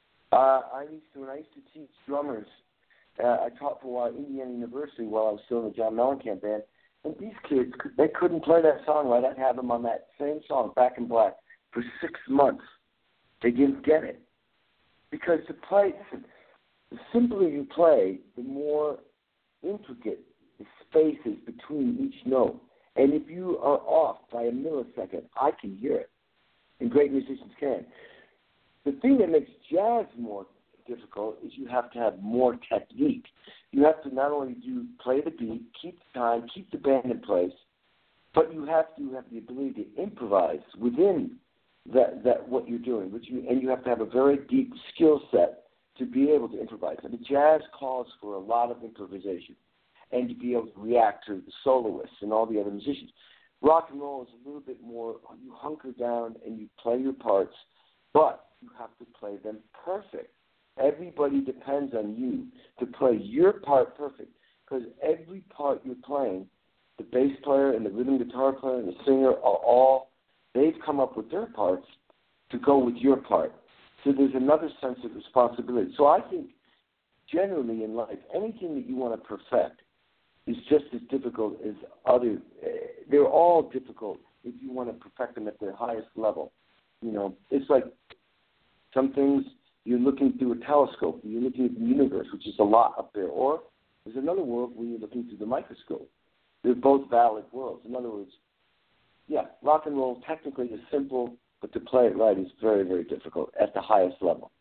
Speaker 15: When I used to teach drummers, I taught for a while at Indiana University while I was still in the John Mellencamp band, and these kids, they couldn't play that song right. I'd have them on that same song, Back in Black, for 6 months. They didn't get it. Because the simpler you play, the more intricate the space is between each note. And if you are off by a millisecond, I can hear it. And great musicians can. The thing that makes jazz more difficult is you have to have more technique. You have to not only play the beat, keep the time, keep the band in place, but you have to have the ability to improvise within that what you're doing, and you have to have a very deep skill set to be able to improvise. I mean, jazz calls for a lot of improvisation and to be able to react to the soloists and all the other musicians. Rock and roll is a little bit more, you hunker down and you play your parts, but you have to play them perfect. Everybody depends on you to play your part perfect, because every part you're playing, the bass player and the rhythm guitar player and the singer they've come up with their parts to go with your part. So there's another sense of responsibility. So I think generally in life, anything that you want to perfect is just as difficult as they're all difficult if you want to perfect them at their highest level. It's like some things you're looking through a telescope, you're looking at the universe, which is a lot up there. Or there's another world where you're looking through the microscope. They're both valid worlds. In other words, rock and roll technically is simple, but to play it right is very, very difficult at the highest level.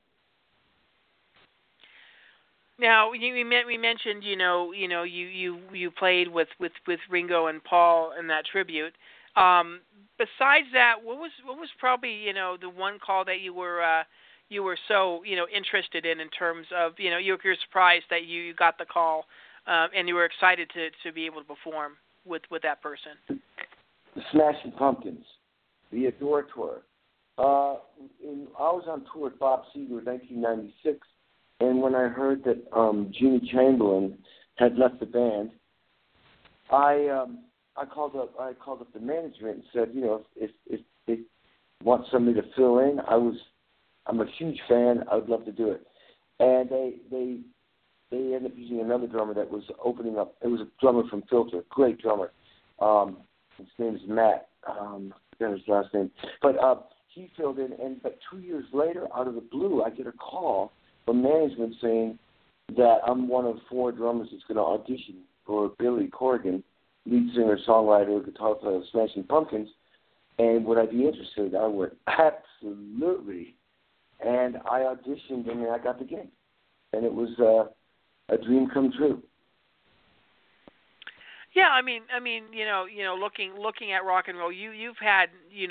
Speaker 14: Now, we mentioned, you played with Ringo and Paul in that tribute. Besides that, what was probably the one call that you were so interested in terms of you were surprised that you got the call and you were excited to be able to perform with that person?
Speaker 15: The Smashing Pumpkins, the Adore Tour. I was on tour with Bob Seger in 1996, and when I heard that Jimmy Chamberlain had left the band, I called up the management and said, if they want somebody to fill in, I'm a huge fan. I would love to do it. And they ended up using another drummer that was opening up. It was a drummer from Filter, great drummer. His name is Matt. I forget his last name. But he filled in, but 2 years later, out of the blue, I get a call from management saying that I'm one of 4 drummers that's going to audition for Billy Corgan, lead singer, songwriter, guitar player of Smashing Pumpkins, and would I be interested? I went, absolutely. And I auditioned, and I got the gig. And it was a dream come true.
Speaker 14: Yeah, I mean, looking at rock and roll, you've had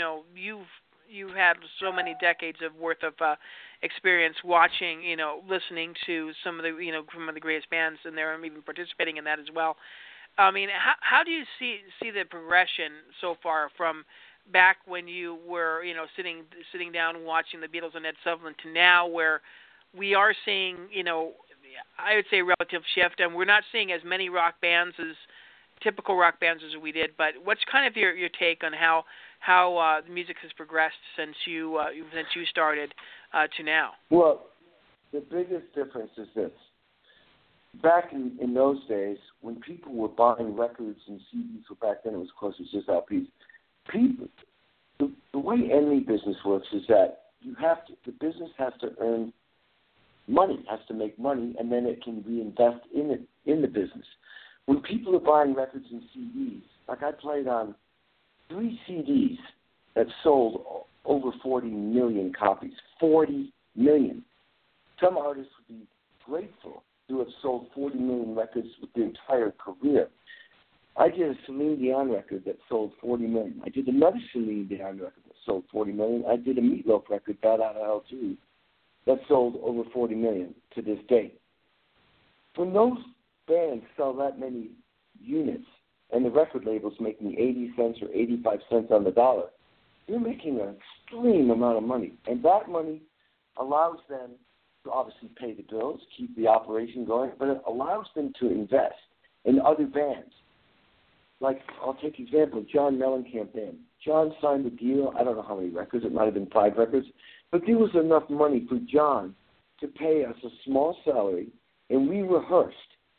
Speaker 14: so many decades of worth of experience watching, listening to some of the greatest bands in there, and even participating in that as well. I mean, how do you see the progression so far from back when you were, sitting down and watching the Beatles and Ed Sullivan to now, where we are seeing, I would say, a relative shift, and we're not seeing as many typical rock bands as we did. But what's kind of your take on how the music has progressed since you started to now?
Speaker 15: Well, the biggest difference is this: back in those days, when people were buying records and CDs, so back then it was close to just LPs, the way any business works is that the business has to earn money, has to make money, and then it can reinvest in the business. When people are buying records and CDs, like I played on 3 CDs that sold over 40 million copies. 40 million. Some artists would be grateful to have sold 40 million records with their entire career. I did a Celine Dion record that sold 40 million. I did another Celine Dion record that sold 40 million. I did a Meatloaf record, Bad Out of Hell 2, that sold over 40 million to this date. When those bands sell that many units and the record label's making 80 cents or 85 cents on the dollar, they're making an extreme amount of money. And that money allows them to obviously pay the bills, keep the operation going, but it allows them to invest in other bands. Like, I'll take the example of John Mellencamp Band. John signed a deal, I don't know how many records, it might have been 5 records, but there was enough money for John to pay us a small salary, and we rehearsed.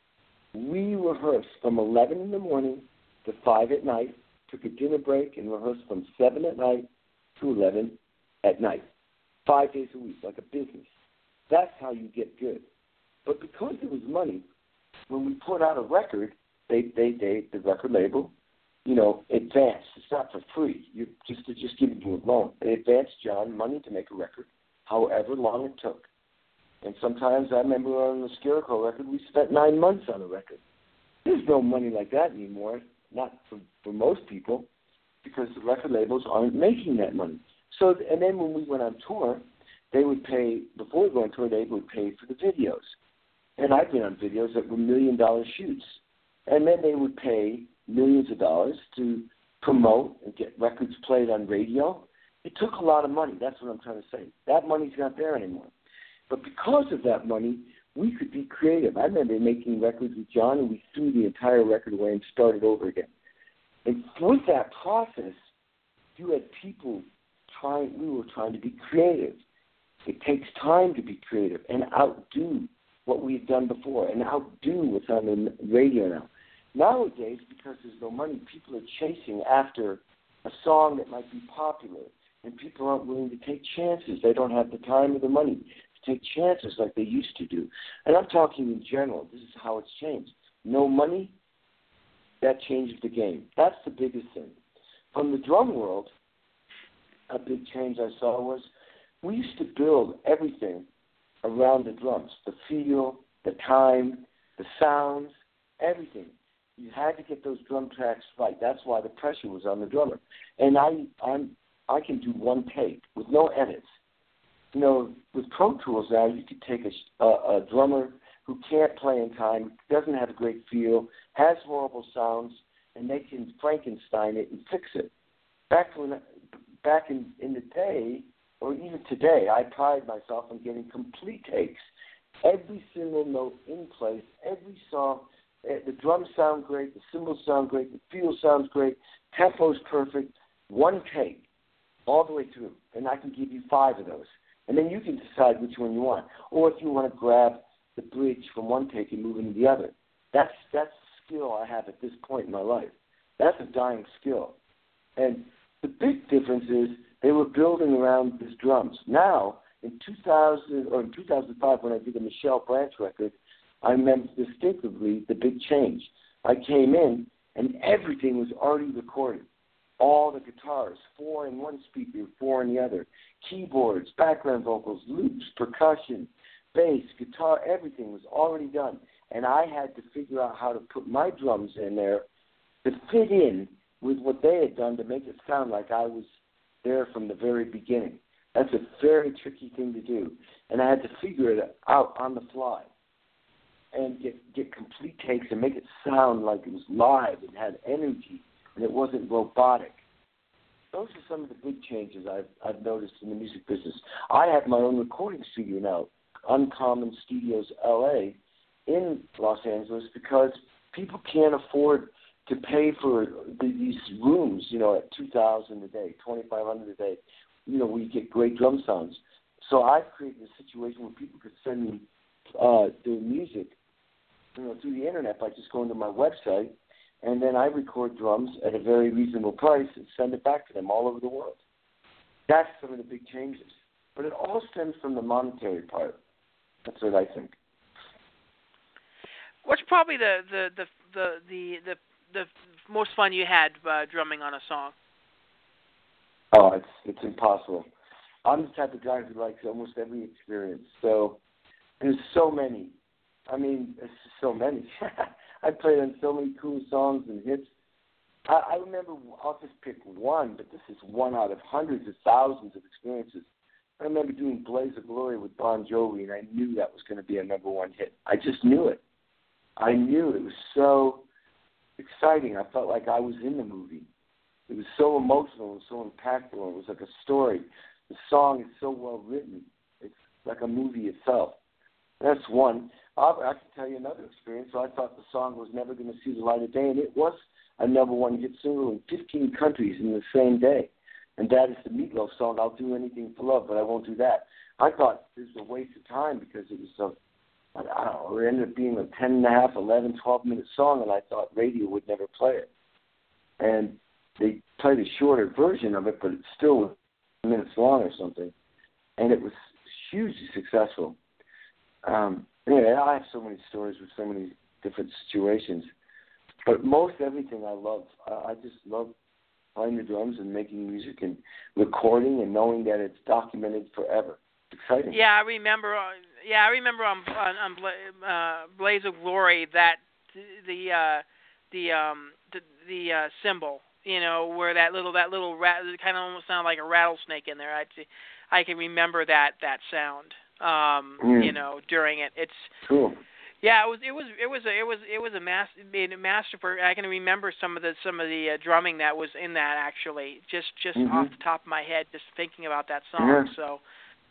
Speaker 15: We rehearsed from 11 in the morning to 5 at night, took a dinner break, and rehearsed from 7 at night to 11 at night. 5 days a week, like a business. That's how you get good. But because there was money, when we put out a record, the record label, advanced. It's not for free. You just give it to a loan. They advanced John money to make a record, however long it took. And sometimes I remember on the Scarecrow record, we spent 9 months on a record. There's no money like that anymore, not for most people, because the record labels aren't making that money. So, and then when we went on tour, they would pay, before we go on tour, they would pay for the videos. And I've been on videos that were $1 million shoots. And then they would pay millions of dollars to promote and get records played on radio. It took a lot of money. That's what I'm trying to say. That money's not there anymore. But because of that money, we could be creative. I remember making records with John, and we threw the entire record away and started over again. And with that process, you had people we were trying to be creative. It takes time to be creative and outdo what we've done before and outdo what's on the radio now. Nowadays, because there's no money, people are chasing after a song that might be popular, and people aren't willing to take chances. They don't have the time or the money to take chances like they used to do. And I'm talking in general. This is how it's changed. No money, that changes the game. That's the biggest thing. From the drum world, a big change I saw was we used to build everything around the drums, the feel, the time, the sounds, everything. You had to get those drum tracks right. That's why the pressure was on the drummer. And I can do one take with no edits. With Pro Tools now, you could take a drummer who can't play in time, doesn't have a great feel, has horrible sounds, and they can Frankenstein it and fix it. Back in the day, or even today, I pride myself on getting complete takes. Every single note in place, every song, the drums sound great, the cymbals sound great, the feel sounds great, tempo's perfect, one take, all the way through. And I can give you 5 of those. And then you can decide which one you want. Or if you want to grab the bridge from one take and move into the other. That's the skill I have at this point in my life. That's a dying skill. And the big difference is they were building around these drums. Now, in 2005, when I did the Michelle Branch record, I remember distinctively the big change. I came in, and everything was already recorded. All the guitars, 4 in one speaker, 4 in the other. Keyboards, background vocals, loops, percussion, bass, guitar, everything was already done. And I had to figure out how to put my drums in there to fit in with what they had done to make it sound like I was there from the very beginning. That's a very tricky thing to do. And I had to figure it out on the fly and get complete takes and make it sound like it was live and had energy and it wasn't robotic. Those are some of the big changes I've noticed in the music business. I have my own recording studio now, Uncommon Studios LA in Los Angeles, because people can't afford to pay for these rooms, at $2,000 a day, $2,500 a day, where you get great drum sounds. So I've created a situation where people could send me their music through the internet by just going to my website, and then I record drums at a very reasonable price and send it back to them all over the world. That's some of the big changes. But it all stems from the monetary part. That's what I think.
Speaker 14: What's probably the most fun you had drumming on a song?
Speaker 15: Oh, it's impossible. I'm the type of guy who likes almost every experience. So there's so many. I mean, it's just so many. I played on so many cool songs and hits. I remember, I'll just pick one, but this is one out of hundreds of thousands of experiences. I remember doing Blaze of Glory with Bon Jovi, and I knew that was going to be a number one hit. I just knew it. I knew it was so exciting. I felt like I was in the movie. It was so emotional and so impactful. It was like a story. The song is so well written. It's like a movie itself. That's one. I can tell you another experience. So I thought the song was never going to see the light of day, and it was a number one hit single in 15 countries in the same day. And that is the Meatloaf song, I'll Do Anything for Love, but I won't do that. I thought this was a waste of time because it was I don't know, it ended up being a 10 and a half, 11, 12-minute song, and I thought radio would never play it. And they played a shorter version of it, but it still was minutes long or something. And it was hugely successful. Anyway, I have so many stories with so many different situations. But most everything I love. I just love playing the drums and making music and recording and knowing that it's documented forever. It's exciting.
Speaker 14: Yeah, I remember. On Blaze of Glory that the cymbal, where that little it kind of almost sounded like a rattlesnake in there. I can remember that sound. During it. It's
Speaker 15: cool.
Speaker 14: Yeah, it was a masterful. I can remember some of the drumming that was in that actually, just off the top of my head, just thinking about that song.
Speaker 15: Yeah.
Speaker 14: So,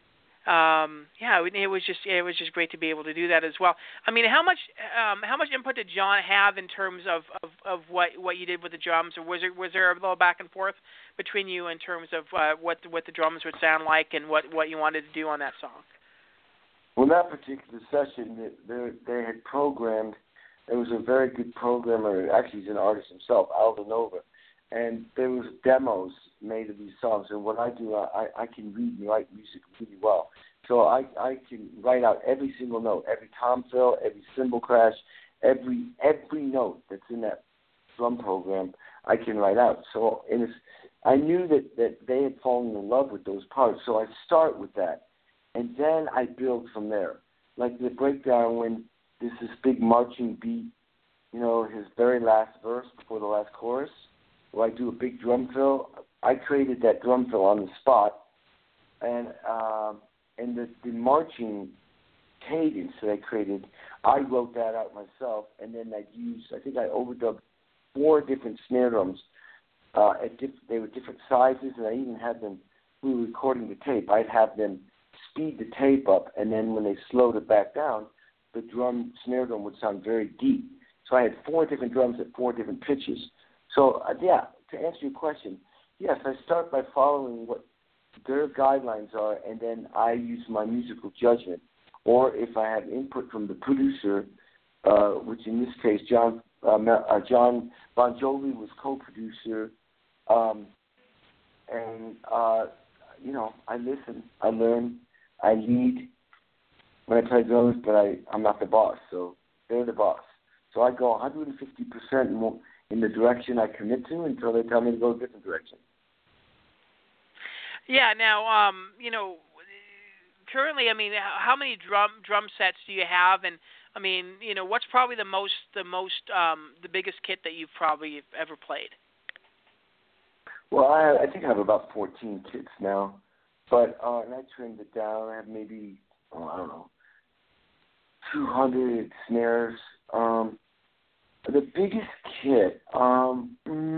Speaker 14: it was just great to be able to do that as well. I mean, how much input did John have in terms of what you did with the drums, or was there a little back and forth between you in terms of what the drums would sound like and what you wanted to do on that song?
Speaker 15: Well, in that particular session, they had programmed. There was a very good programmer. Actually, he's an artist himself, Aldo Nova, and there was demos made of these songs. And what I do, I can read and write music really well. So I can write out every single note, every tom fill, every cymbal crash, every note that's in that drum program. I can write out. So I knew that they had fallen in love with those parts. So I start with that. And then I build from there. Like the breakdown when there's this big marching beat, his very last verse before the last chorus, where I do a big drum fill. I created that drum fill on the spot. And the marching cadence that I created, I wrote that out myself. And then I overdubbed 4 different snare drums. They were different sizes, and I even had them, we were recording the tape, I'd have them speed the tape up, and then when they slowed it back down, the snare drum would sound very deep. So I had 4 different drums at 4 different pitches. So, to answer your question, yes, I start by following what their guidelines are, and then I use my musical judgment. Or if I have input from the producer, which in this case, John Bon Jovi was co-producer, I listen, I learn, I lead when I play drums, but I'm not the boss, so they're the boss. So I go 150% in the direction I commit to until they tell me to go a different direction.
Speaker 14: Yeah. Now, currently, I mean, how many drum sets do you have? And I mean, what's probably the biggest kit that you've probably ever played?
Speaker 15: Well, I think I have about 14 kits now, but and I trimmed it down. I have maybe 200 snares. The biggest kit, well,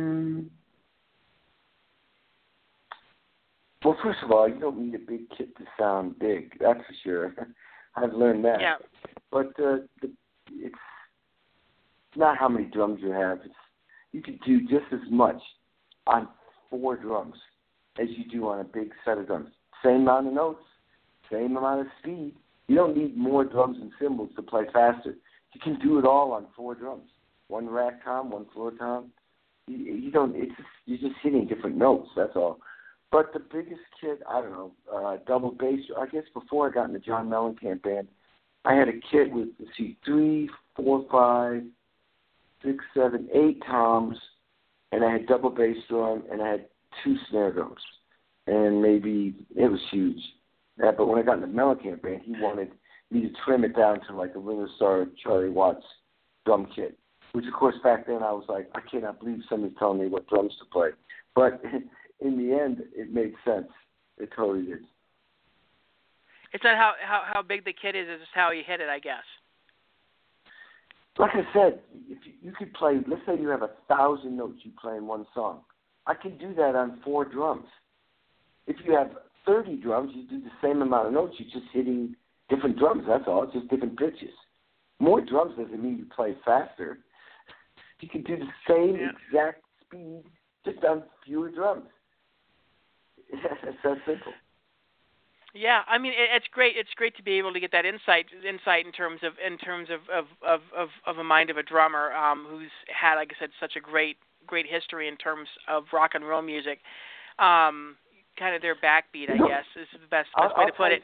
Speaker 15: first of all, you don't need a big kit to sound big. That's for sure. I've learned that.
Speaker 14: Yeah.
Speaker 15: But it's not how many drums you have. You can do just as much on 4 drums as you do on a big set of drums. Same amount of notes, same amount of speed. You don't need more drums and cymbals to play faster. You can do it all on 4 drums. 1 rack tom, 1 floor tom. You don't. You're just hitting different notes. That's all. But the biggest kit, I don't know, double bass. I guess before I got in the John Mellencamp band, I had a kit with 3, 4, 5, 6, 7, 8 toms, and I had double bass drum, and I had 2 snare drums, and maybe it was huge. But when I got in the Mellencamp band, he wanted me to trim it down to like a Ringo Starr, Charlie Watts drum kit. Which, of course, back then I was like, I cannot believe somebody's telling me what drums to play. But in the end, it made sense. It totally did.
Speaker 14: It's not how big the kit is, it's just how you hit it, I guess.
Speaker 15: Like I said, if you could play, let's say you have 1,000 notes you play in one song. I can do that on 4 drums. If you have 30 drums, you do the same amount of notes. You're just hitting different drums, that's all. It's just different pitches. More drums doesn't mean you play faster. You can do the same exact speed, just on fewer drums. It's that simple.
Speaker 14: Yeah, I mean it's great. It's great to be able to get that insight in terms of a mind of a drummer who's had, like I said, such a great history in terms of rock and roll music. Kind of their backbeat, I guess, is the best way to put it.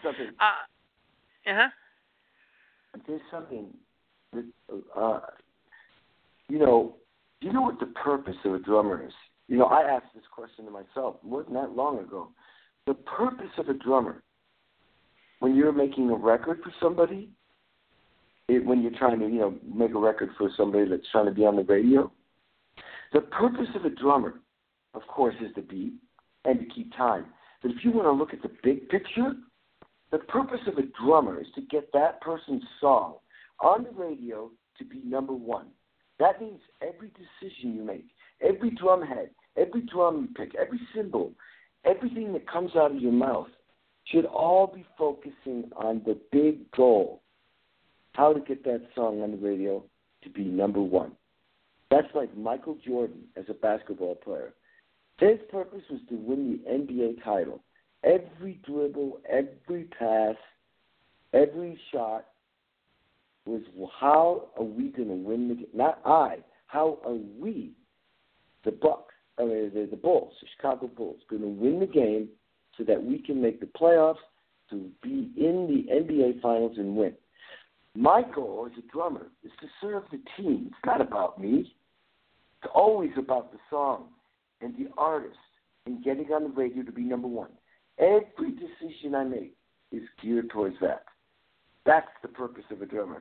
Speaker 15: There's something that. You know what the purpose of a drummer is? I asked this question to myself more than that long ago. The purpose of a drummer, when you're making a record for somebody, when you're trying to, make a record for somebody that's trying to be on the radio, the purpose of a drummer, of course, is the beat and to keep time. But if you want to look at the big picture, the purpose of a drummer is to get that person's song on the radio to be number 1. That means every decision you make, every drum head, every drum you pick, every cymbal, everything that comes out of your mouth should all be focusing on the big goal, how to get that song on the radio to be number 1. That's like Michael Jordan as a basketball player. His purpose was to win the NBA title. Every dribble, every pass, every shot was, how are we going to win the game? Not I. How are we, the Bulls, the Chicago Bulls, going to win the game so that we can make the playoffs, to be in the NBA Finals and win? My goal as a drummer is to serve the team. It's not about me. It's always about the song and the artist and getting on the radio to be number 1. Every decision I make is geared towards that. That's the purpose of a drummer.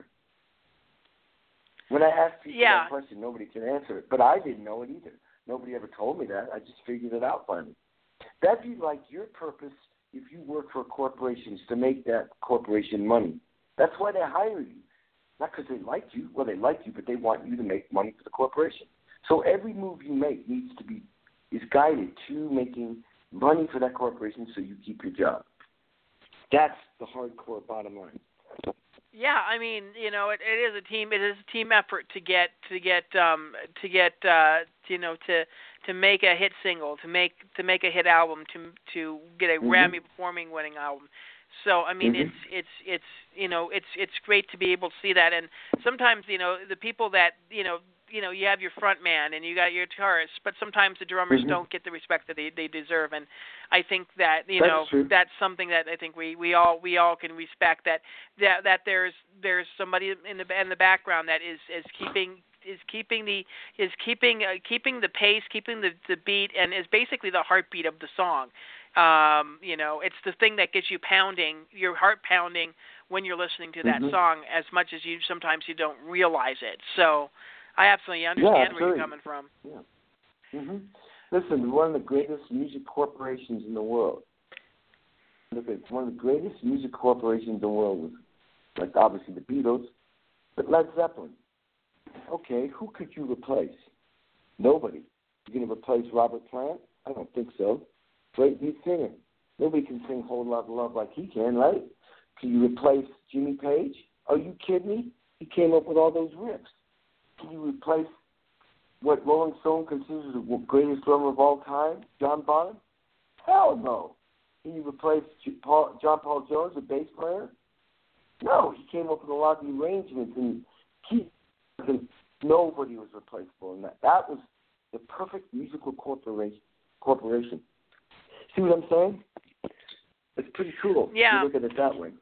Speaker 15: When I ask people that question, nobody can answer it. But I didn't know it either. Nobody ever told me that. I just figured it out finally. That'd be like your purpose if you work for a corporation is to make that corporation money. That's why they hire you. Not because they like you. Well, they like you, but they want you to make money for the corporation. So every move you make is guided to making money for that corporation so you keep your job. That's the hardcore bottom line.
Speaker 14: Yeah, I mean, it is a team. It is a team effort to make a hit single, to make a hit album, to get a Grammy performing winning album. So I mean, it's great to be able to see that. And sometimes the people that you have your front man and you got your guitarist, but sometimes the drummers don't get the respect that they deserve. And I think that that's something that I think we all can respect, that there's somebody in the background that is keeping the pace, keeping the beat, and is basically the heartbeat of the song. It's the thing that gets your heart pounding when you're listening to that song, as much as you don't realize it. So I absolutely understand where you're coming from.
Speaker 15: Yeah. Listen, one of the greatest music corporations in the world. Look, it's one of the greatest music corporations in the world was, like, obviously the Beatles, but Led Zeppelin. Okay, who could you replace? Nobody. You're going to replace Robert Plant? I don't think so. Great lead singer. Nobody can sing Whole Lot of Love like he can, right? Can you replace Jimmy Page? Are you kidding me? He came up with all those riffs. Can you replace what Rolling Stone considers the greatest drummer of all time, John Bonham? Hell no. Can you replace John Paul Jones, the bass player? No, he came up with a lot of the arrangements and Nobody was replaceable in that. That was the perfect musical corporation. See what I'm saying? It's pretty cool.
Speaker 14: Yeah.
Speaker 15: If you look at it that way.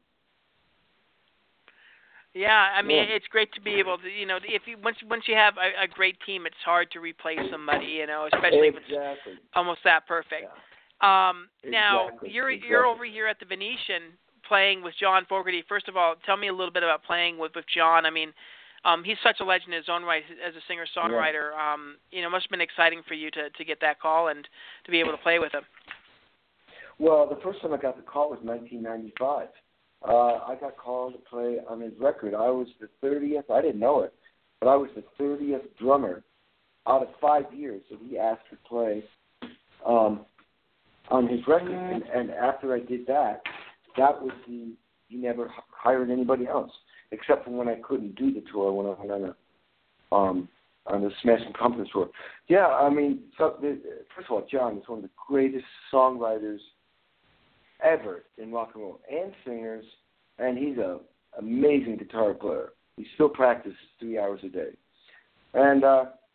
Speaker 14: Yeah, I mean, it's great to be able to, if you once you have a great team, it's hard to replace somebody, especially if it's almost that perfect.
Speaker 15: Yeah.
Speaker 14: Now, you're over here at the Venetian playing with John Fogerty. First of all, tell me a little bit about playing with John. I mean, he's such a legend in his own right as a singer-songwriter. Yeah. It must have been exciting for you to get that call and to be able to play with him.
Speaker 15: Well, the first time I got the call was 1995. I got called to play on his record. I was the 30th. I didn't know it, but I was the 30th drummer out of 5 years that he asked to play on his record. And after I did that was he never hired anybody else, except for when I couldn't do the tour, when I went on the Smashing Pumpkins tour. Yeah, I mean, first of all, John is one of the greatest songwriters ever in rock and roll, and singers, and he's an amazing guitar player. He still practices 3 hours a day. And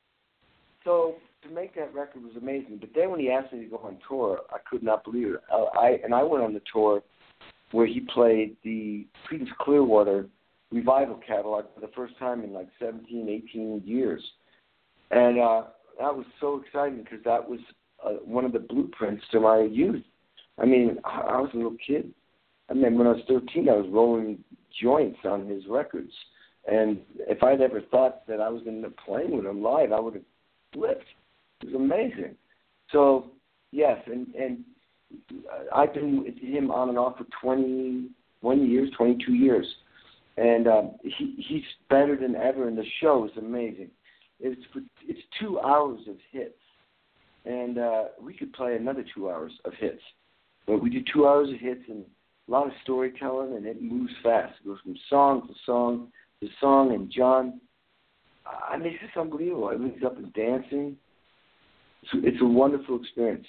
Speaker 15: so to make that record was amazing. But then when he asked me to go on tour, I could not believe it. I went on the tour where he played the Creedence Clearwater revival catalog for the first time in like 17, 18 years. And that was so exciting because that was one of the blueprints to my youth. I mean, I was a little kid. I mean, when I was 13, I was rolling joints on his records. And if I'd ever thought that I was going to end up playing with him live, I would have flipped. It was amazing. So, yes, and I've been with him on and off for 21 years, 22 years. And he's better than ever, and the show is amazing. It's 2 hours of hits. And we could play another 2 hours of hits. But we do 2 hours of hits and a lot of storytelling, and it moves fast. It goes from song to song to song. And John, I mean, it's just unbelievable. Everybody's up and dancing. It's a wonderful experience.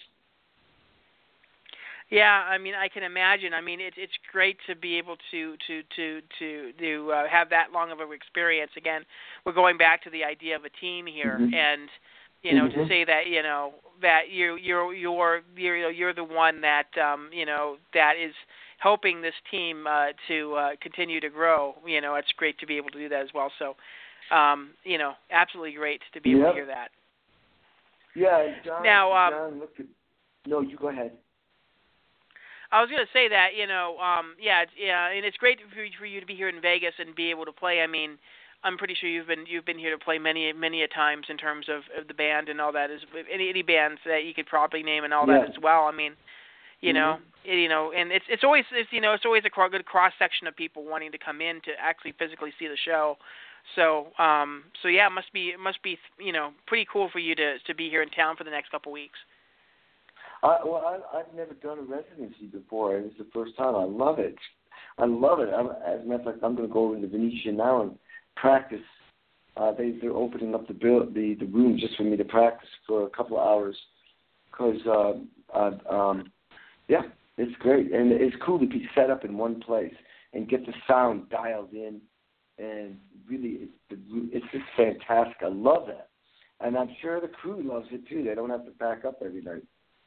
Speaker 14: Yeah, I mean, I can imagine. I mean, it's great to be able to have that long of an experience. Again, we're going back to the idea of a team here, and to say that that you're the one that that is helping this team to continue to grow. It's great to be able to do that as well. So, absolutely great to be able to hear that.
Speaker 15: Yeah, John.
Speaker 14: Now,
Speaker 15: John, no, you go ahead.
Speaker 14: I was going to say that, and it's great for you to be here in Vegas and be able to play. I mean, I'm pretty sure you've been here to play many a times in terms of the band and all that. Is any bands that you could probably name and all that as well. I mean, and it's always a good cross section of people wanting to come in to actually physically see the show. So yeah, it must be pretty cool for you to be here in town for the next couple weeks.
Speaker 15: I've never done a residency before, and it's the first time. I love it. As a matter of fact, I'm going to go over to the Venetian now and practice. They're opening up the room just for me to practice for a couple of hours. Because it's great, and it's cool to be set up in one place and get the sound dialed in, and really, it's just fantastic. I love that, and I'm sure the crew loves it too. They don't have to pack up every night.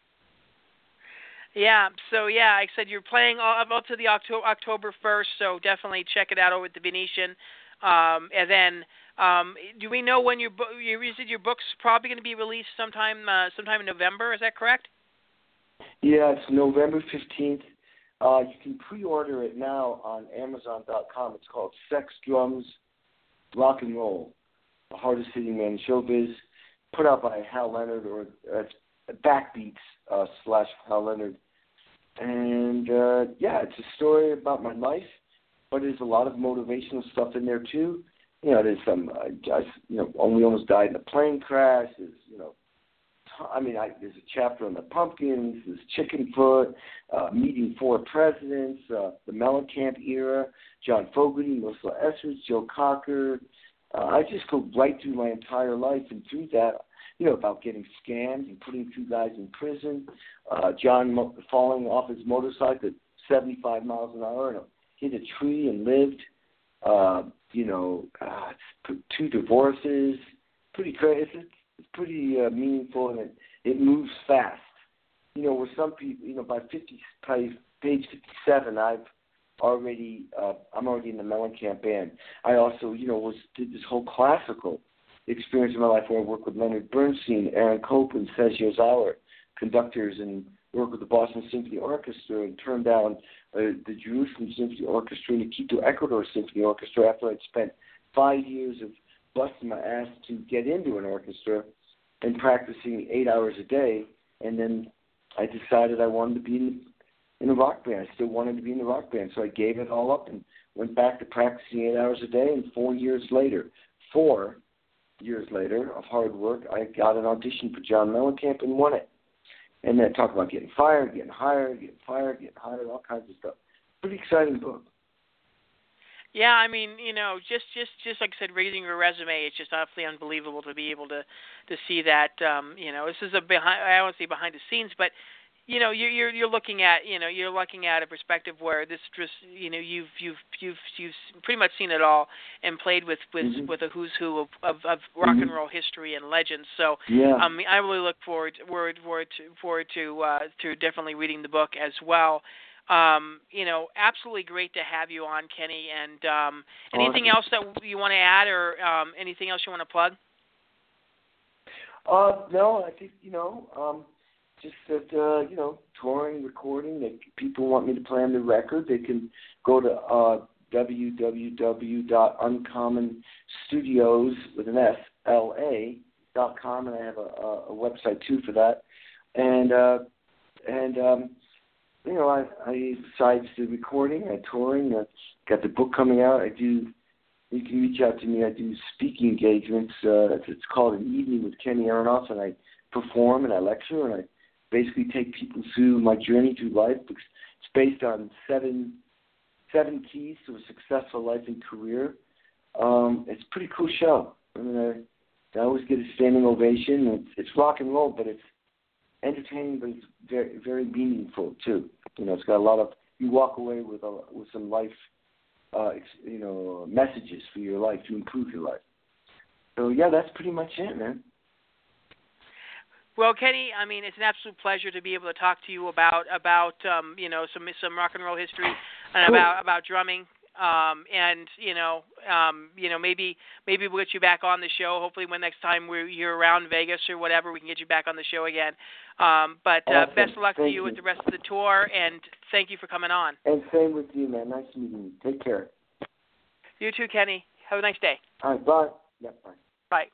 Speaker 14: Yeah, so like I said, you're playing up to the October 1st, so definitely check it out over at the Venetian. And then, do we know when you said your book's probably going to be released sometime in November? Is that correct?
Speaker 15: Yeah, it's November 15th. You can pre-order it now on Amazon.com. It's called Sex, Drums, Rock and Roll, the hardest hitting man in showbiz, put out by Hal Leonard, or Backbeats / Hal Leonard. And it's a story about my life, but there's a lot of motivational stuff in there too. There's some we almost died in a plane crash. There's there's a chapter on the Pumpkins. There's Chickenfoot, meeting 4 presidents, the Mellencamp era, John Fogerty, Melissa Etheridge, Joe Cocker. I just go right through my entire life, and through that, about getting scammed and putting 2 guys in prison, John falling off his motorcycle at 75 miles an hour and hit a tree and lived, 2 divorces. Pretty crazy. It's pretty meaningful, and it moves fast. Where some people, by page 57, I'm already in the Mellencamp band. I also, did this whole classical experience in my life where I worked with Leonard Bernstein, Aaron Copland, Sergio Zauer, conductors, and worked with the Boston Symphony Orchestra and turned down the Jerusalem Symphony Orchestra and the Quito, Ecuador Symphony Orchestra after I'd spent 5 years of busting my ass to get into an orchestra and practicing 8 hours a day. And then I decided I wanted to be in a rock band. I still wanted to be in the rock band. So I gave it all up and went back to practicing 8 hours a day. And 4 years later of hard work, I got an audition for John Mellencamp and won it. And then talk about getting fired, getting hired, getting fired, getting hired, all kinds of stuff. Pretty exciting book.
Speaker 14: Yeah, I mean, just like I said, reading your resume, it's just absolutely unbelievable to be able to see that. This is I don't want to say behind the scenes, but you're looking at a perspective where this just you've pretty much seen it all and played with a who's who of rock and roll history and legends. So
Speaker 15: yeah.
Speaker 14: I really look forward to definitely reading the book as well. Absolutely great to have you on, Kenny. And anything else that you want to add, or anything else you want to plug?
Speaker 15: No, I think just that touring, recording. That people want me to play on the record, they can go to www.uncommonstudios.com, and I have a website too for that. I besides the recording, touring, got the book coming out. You can reach out to me. I do speaking engagements. It's called An Evening with Kenny Aronoff, and I perform and I lecture, and I basically take people through my journey through life. It's based on seven keys to a successful life and career. It's a pretty cool show. I mean, I always get a standing ovation. It's rock and roll, but it's entertaining, but it's very, very meaningful too. It's got a lot of. You walk away with some life, messages for your life to improve your life. So yeah, that's pretty much it, man.
Speaker 14: Well, Kenny, I mean, it's an absolute pleasure to be able to talk to you about some rock and roll history and
Speaker 15: cool.
Speaker 14: about drumming. Maybe we'll get you back on the show. Hopefully, when next time you're around Vegas or whatever, we can get you back on the show again. But
Speaker 15: awesome.
Speaker 14: Best of luck to
Speaker 15: Thank
Speaker 14: you with the rest of the tour, and thank you for coming on.
Speaker 15: And same with you, man. Nice meeting you. Take care.
Speaker 14: You too, Kenny. Have a nice day.
Speaker 15: All right, bye. Yeah, bye.
Speaker 14: Bye.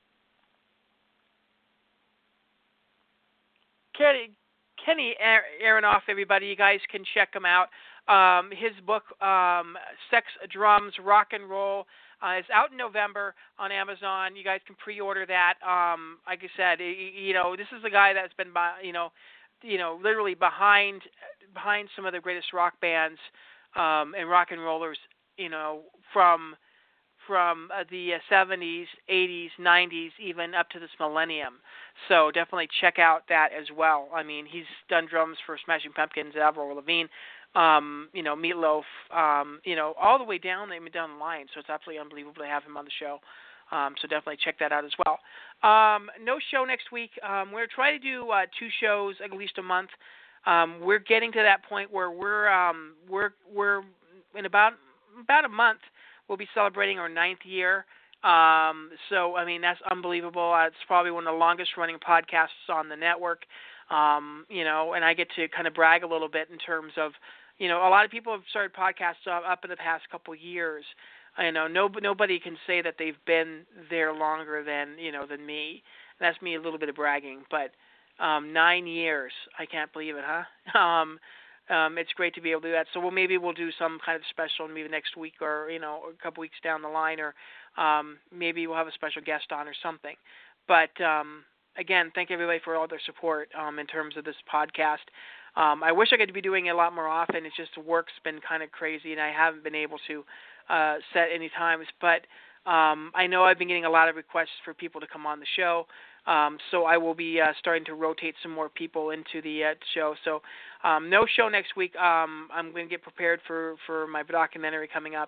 Speaker 14: Kenny Aronoff, everybody, you guys can check him out. His book, Sex, Drums, Rock and Roll, is out in November on Amazon. You guys can pre-order that. Like I said, this is the guy that's been, literally behind some of the greatest rock bands and rock and rollers, from the 70s, 80s, 90s, even up to this millennium. So definitely check out that as well. I mean, he's done drums for Smashing Pumpkins, Avril Lavigne, Meatloaf, all the way down the line. So it's absolutely unbelievable to have him on the show. So definitely check that out as well. No show next week. We're trying to do 2 shows at least a month. We're getting to that point where we're in about a month. We'll be celebrating our 9th year. So, I mean, that's unbelievable. It's probably one of the longest-running podcasts on the network, and I get to kind of brag a little bit in terms of, a lot of people have started podcasts up in the past couple of years. Nobody can say that they've been there longer than me. And that's me a little bit of bragging. But 9 years, I can't believe it, huh? It's great to be able to do that. So maybe we'll do some kind of special maybe next week or, a couple weeks down the line, or maybe we'll have a special guest on or something. But, again, thank everybody for all their support in terms of this podcast. I wish I could be doing it a lot more often. It's just work's been kind of crazy, and I haven't been able to set any times. But I know I've been getting a lot of requests for people to come on the show. So I will be starting to rotate some more people into the show. So no show next week. I'm going to get prepared for my documentary coming up.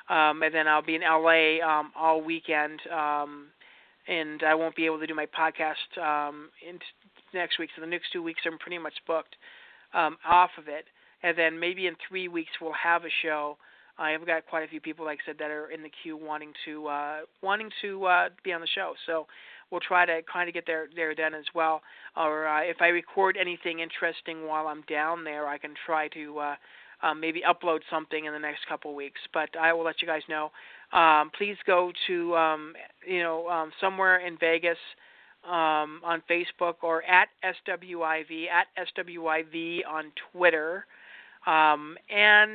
Speaker 14: And then I'll be in LA all weekend, and I won't be able to do my podcast next week. So the next 2 weeks I'm pretty much booked off of it. And then maybe in 3 weeks we'll have a show. I've got quite a few people, like I said, that are in the queue wanting to be on the show. So we'll try to kind of get there then as well. Or if I record anything interesting while I'm down there, I can try to maybe upload something in the next couple of weeks. But I will let you guys know. Please go to Somewhere in Vegas on Facebook, or at SWIV on Twitter, and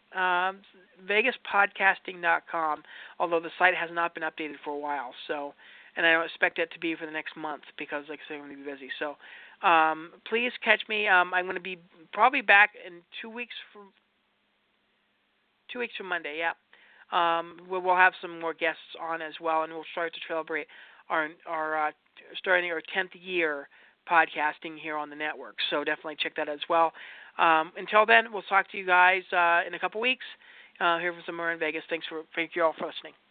Speaker 14: VegasPodcasting.com, although the site has not been updated for a while. So, and I don't expect it to be for the next month because, like I said, I'm going to be busy. So please catch me. I'm going to be probably back in 2 weeks from Monday, yeah. We'll have some more guests on as well, and we'll start to celebrate our starting our 10th year podcasting here on the network. So definitely check that as well. Until then, we'll talk to you guys in a couple weeks here from Somewhere in Vegas. Thank you all for listening.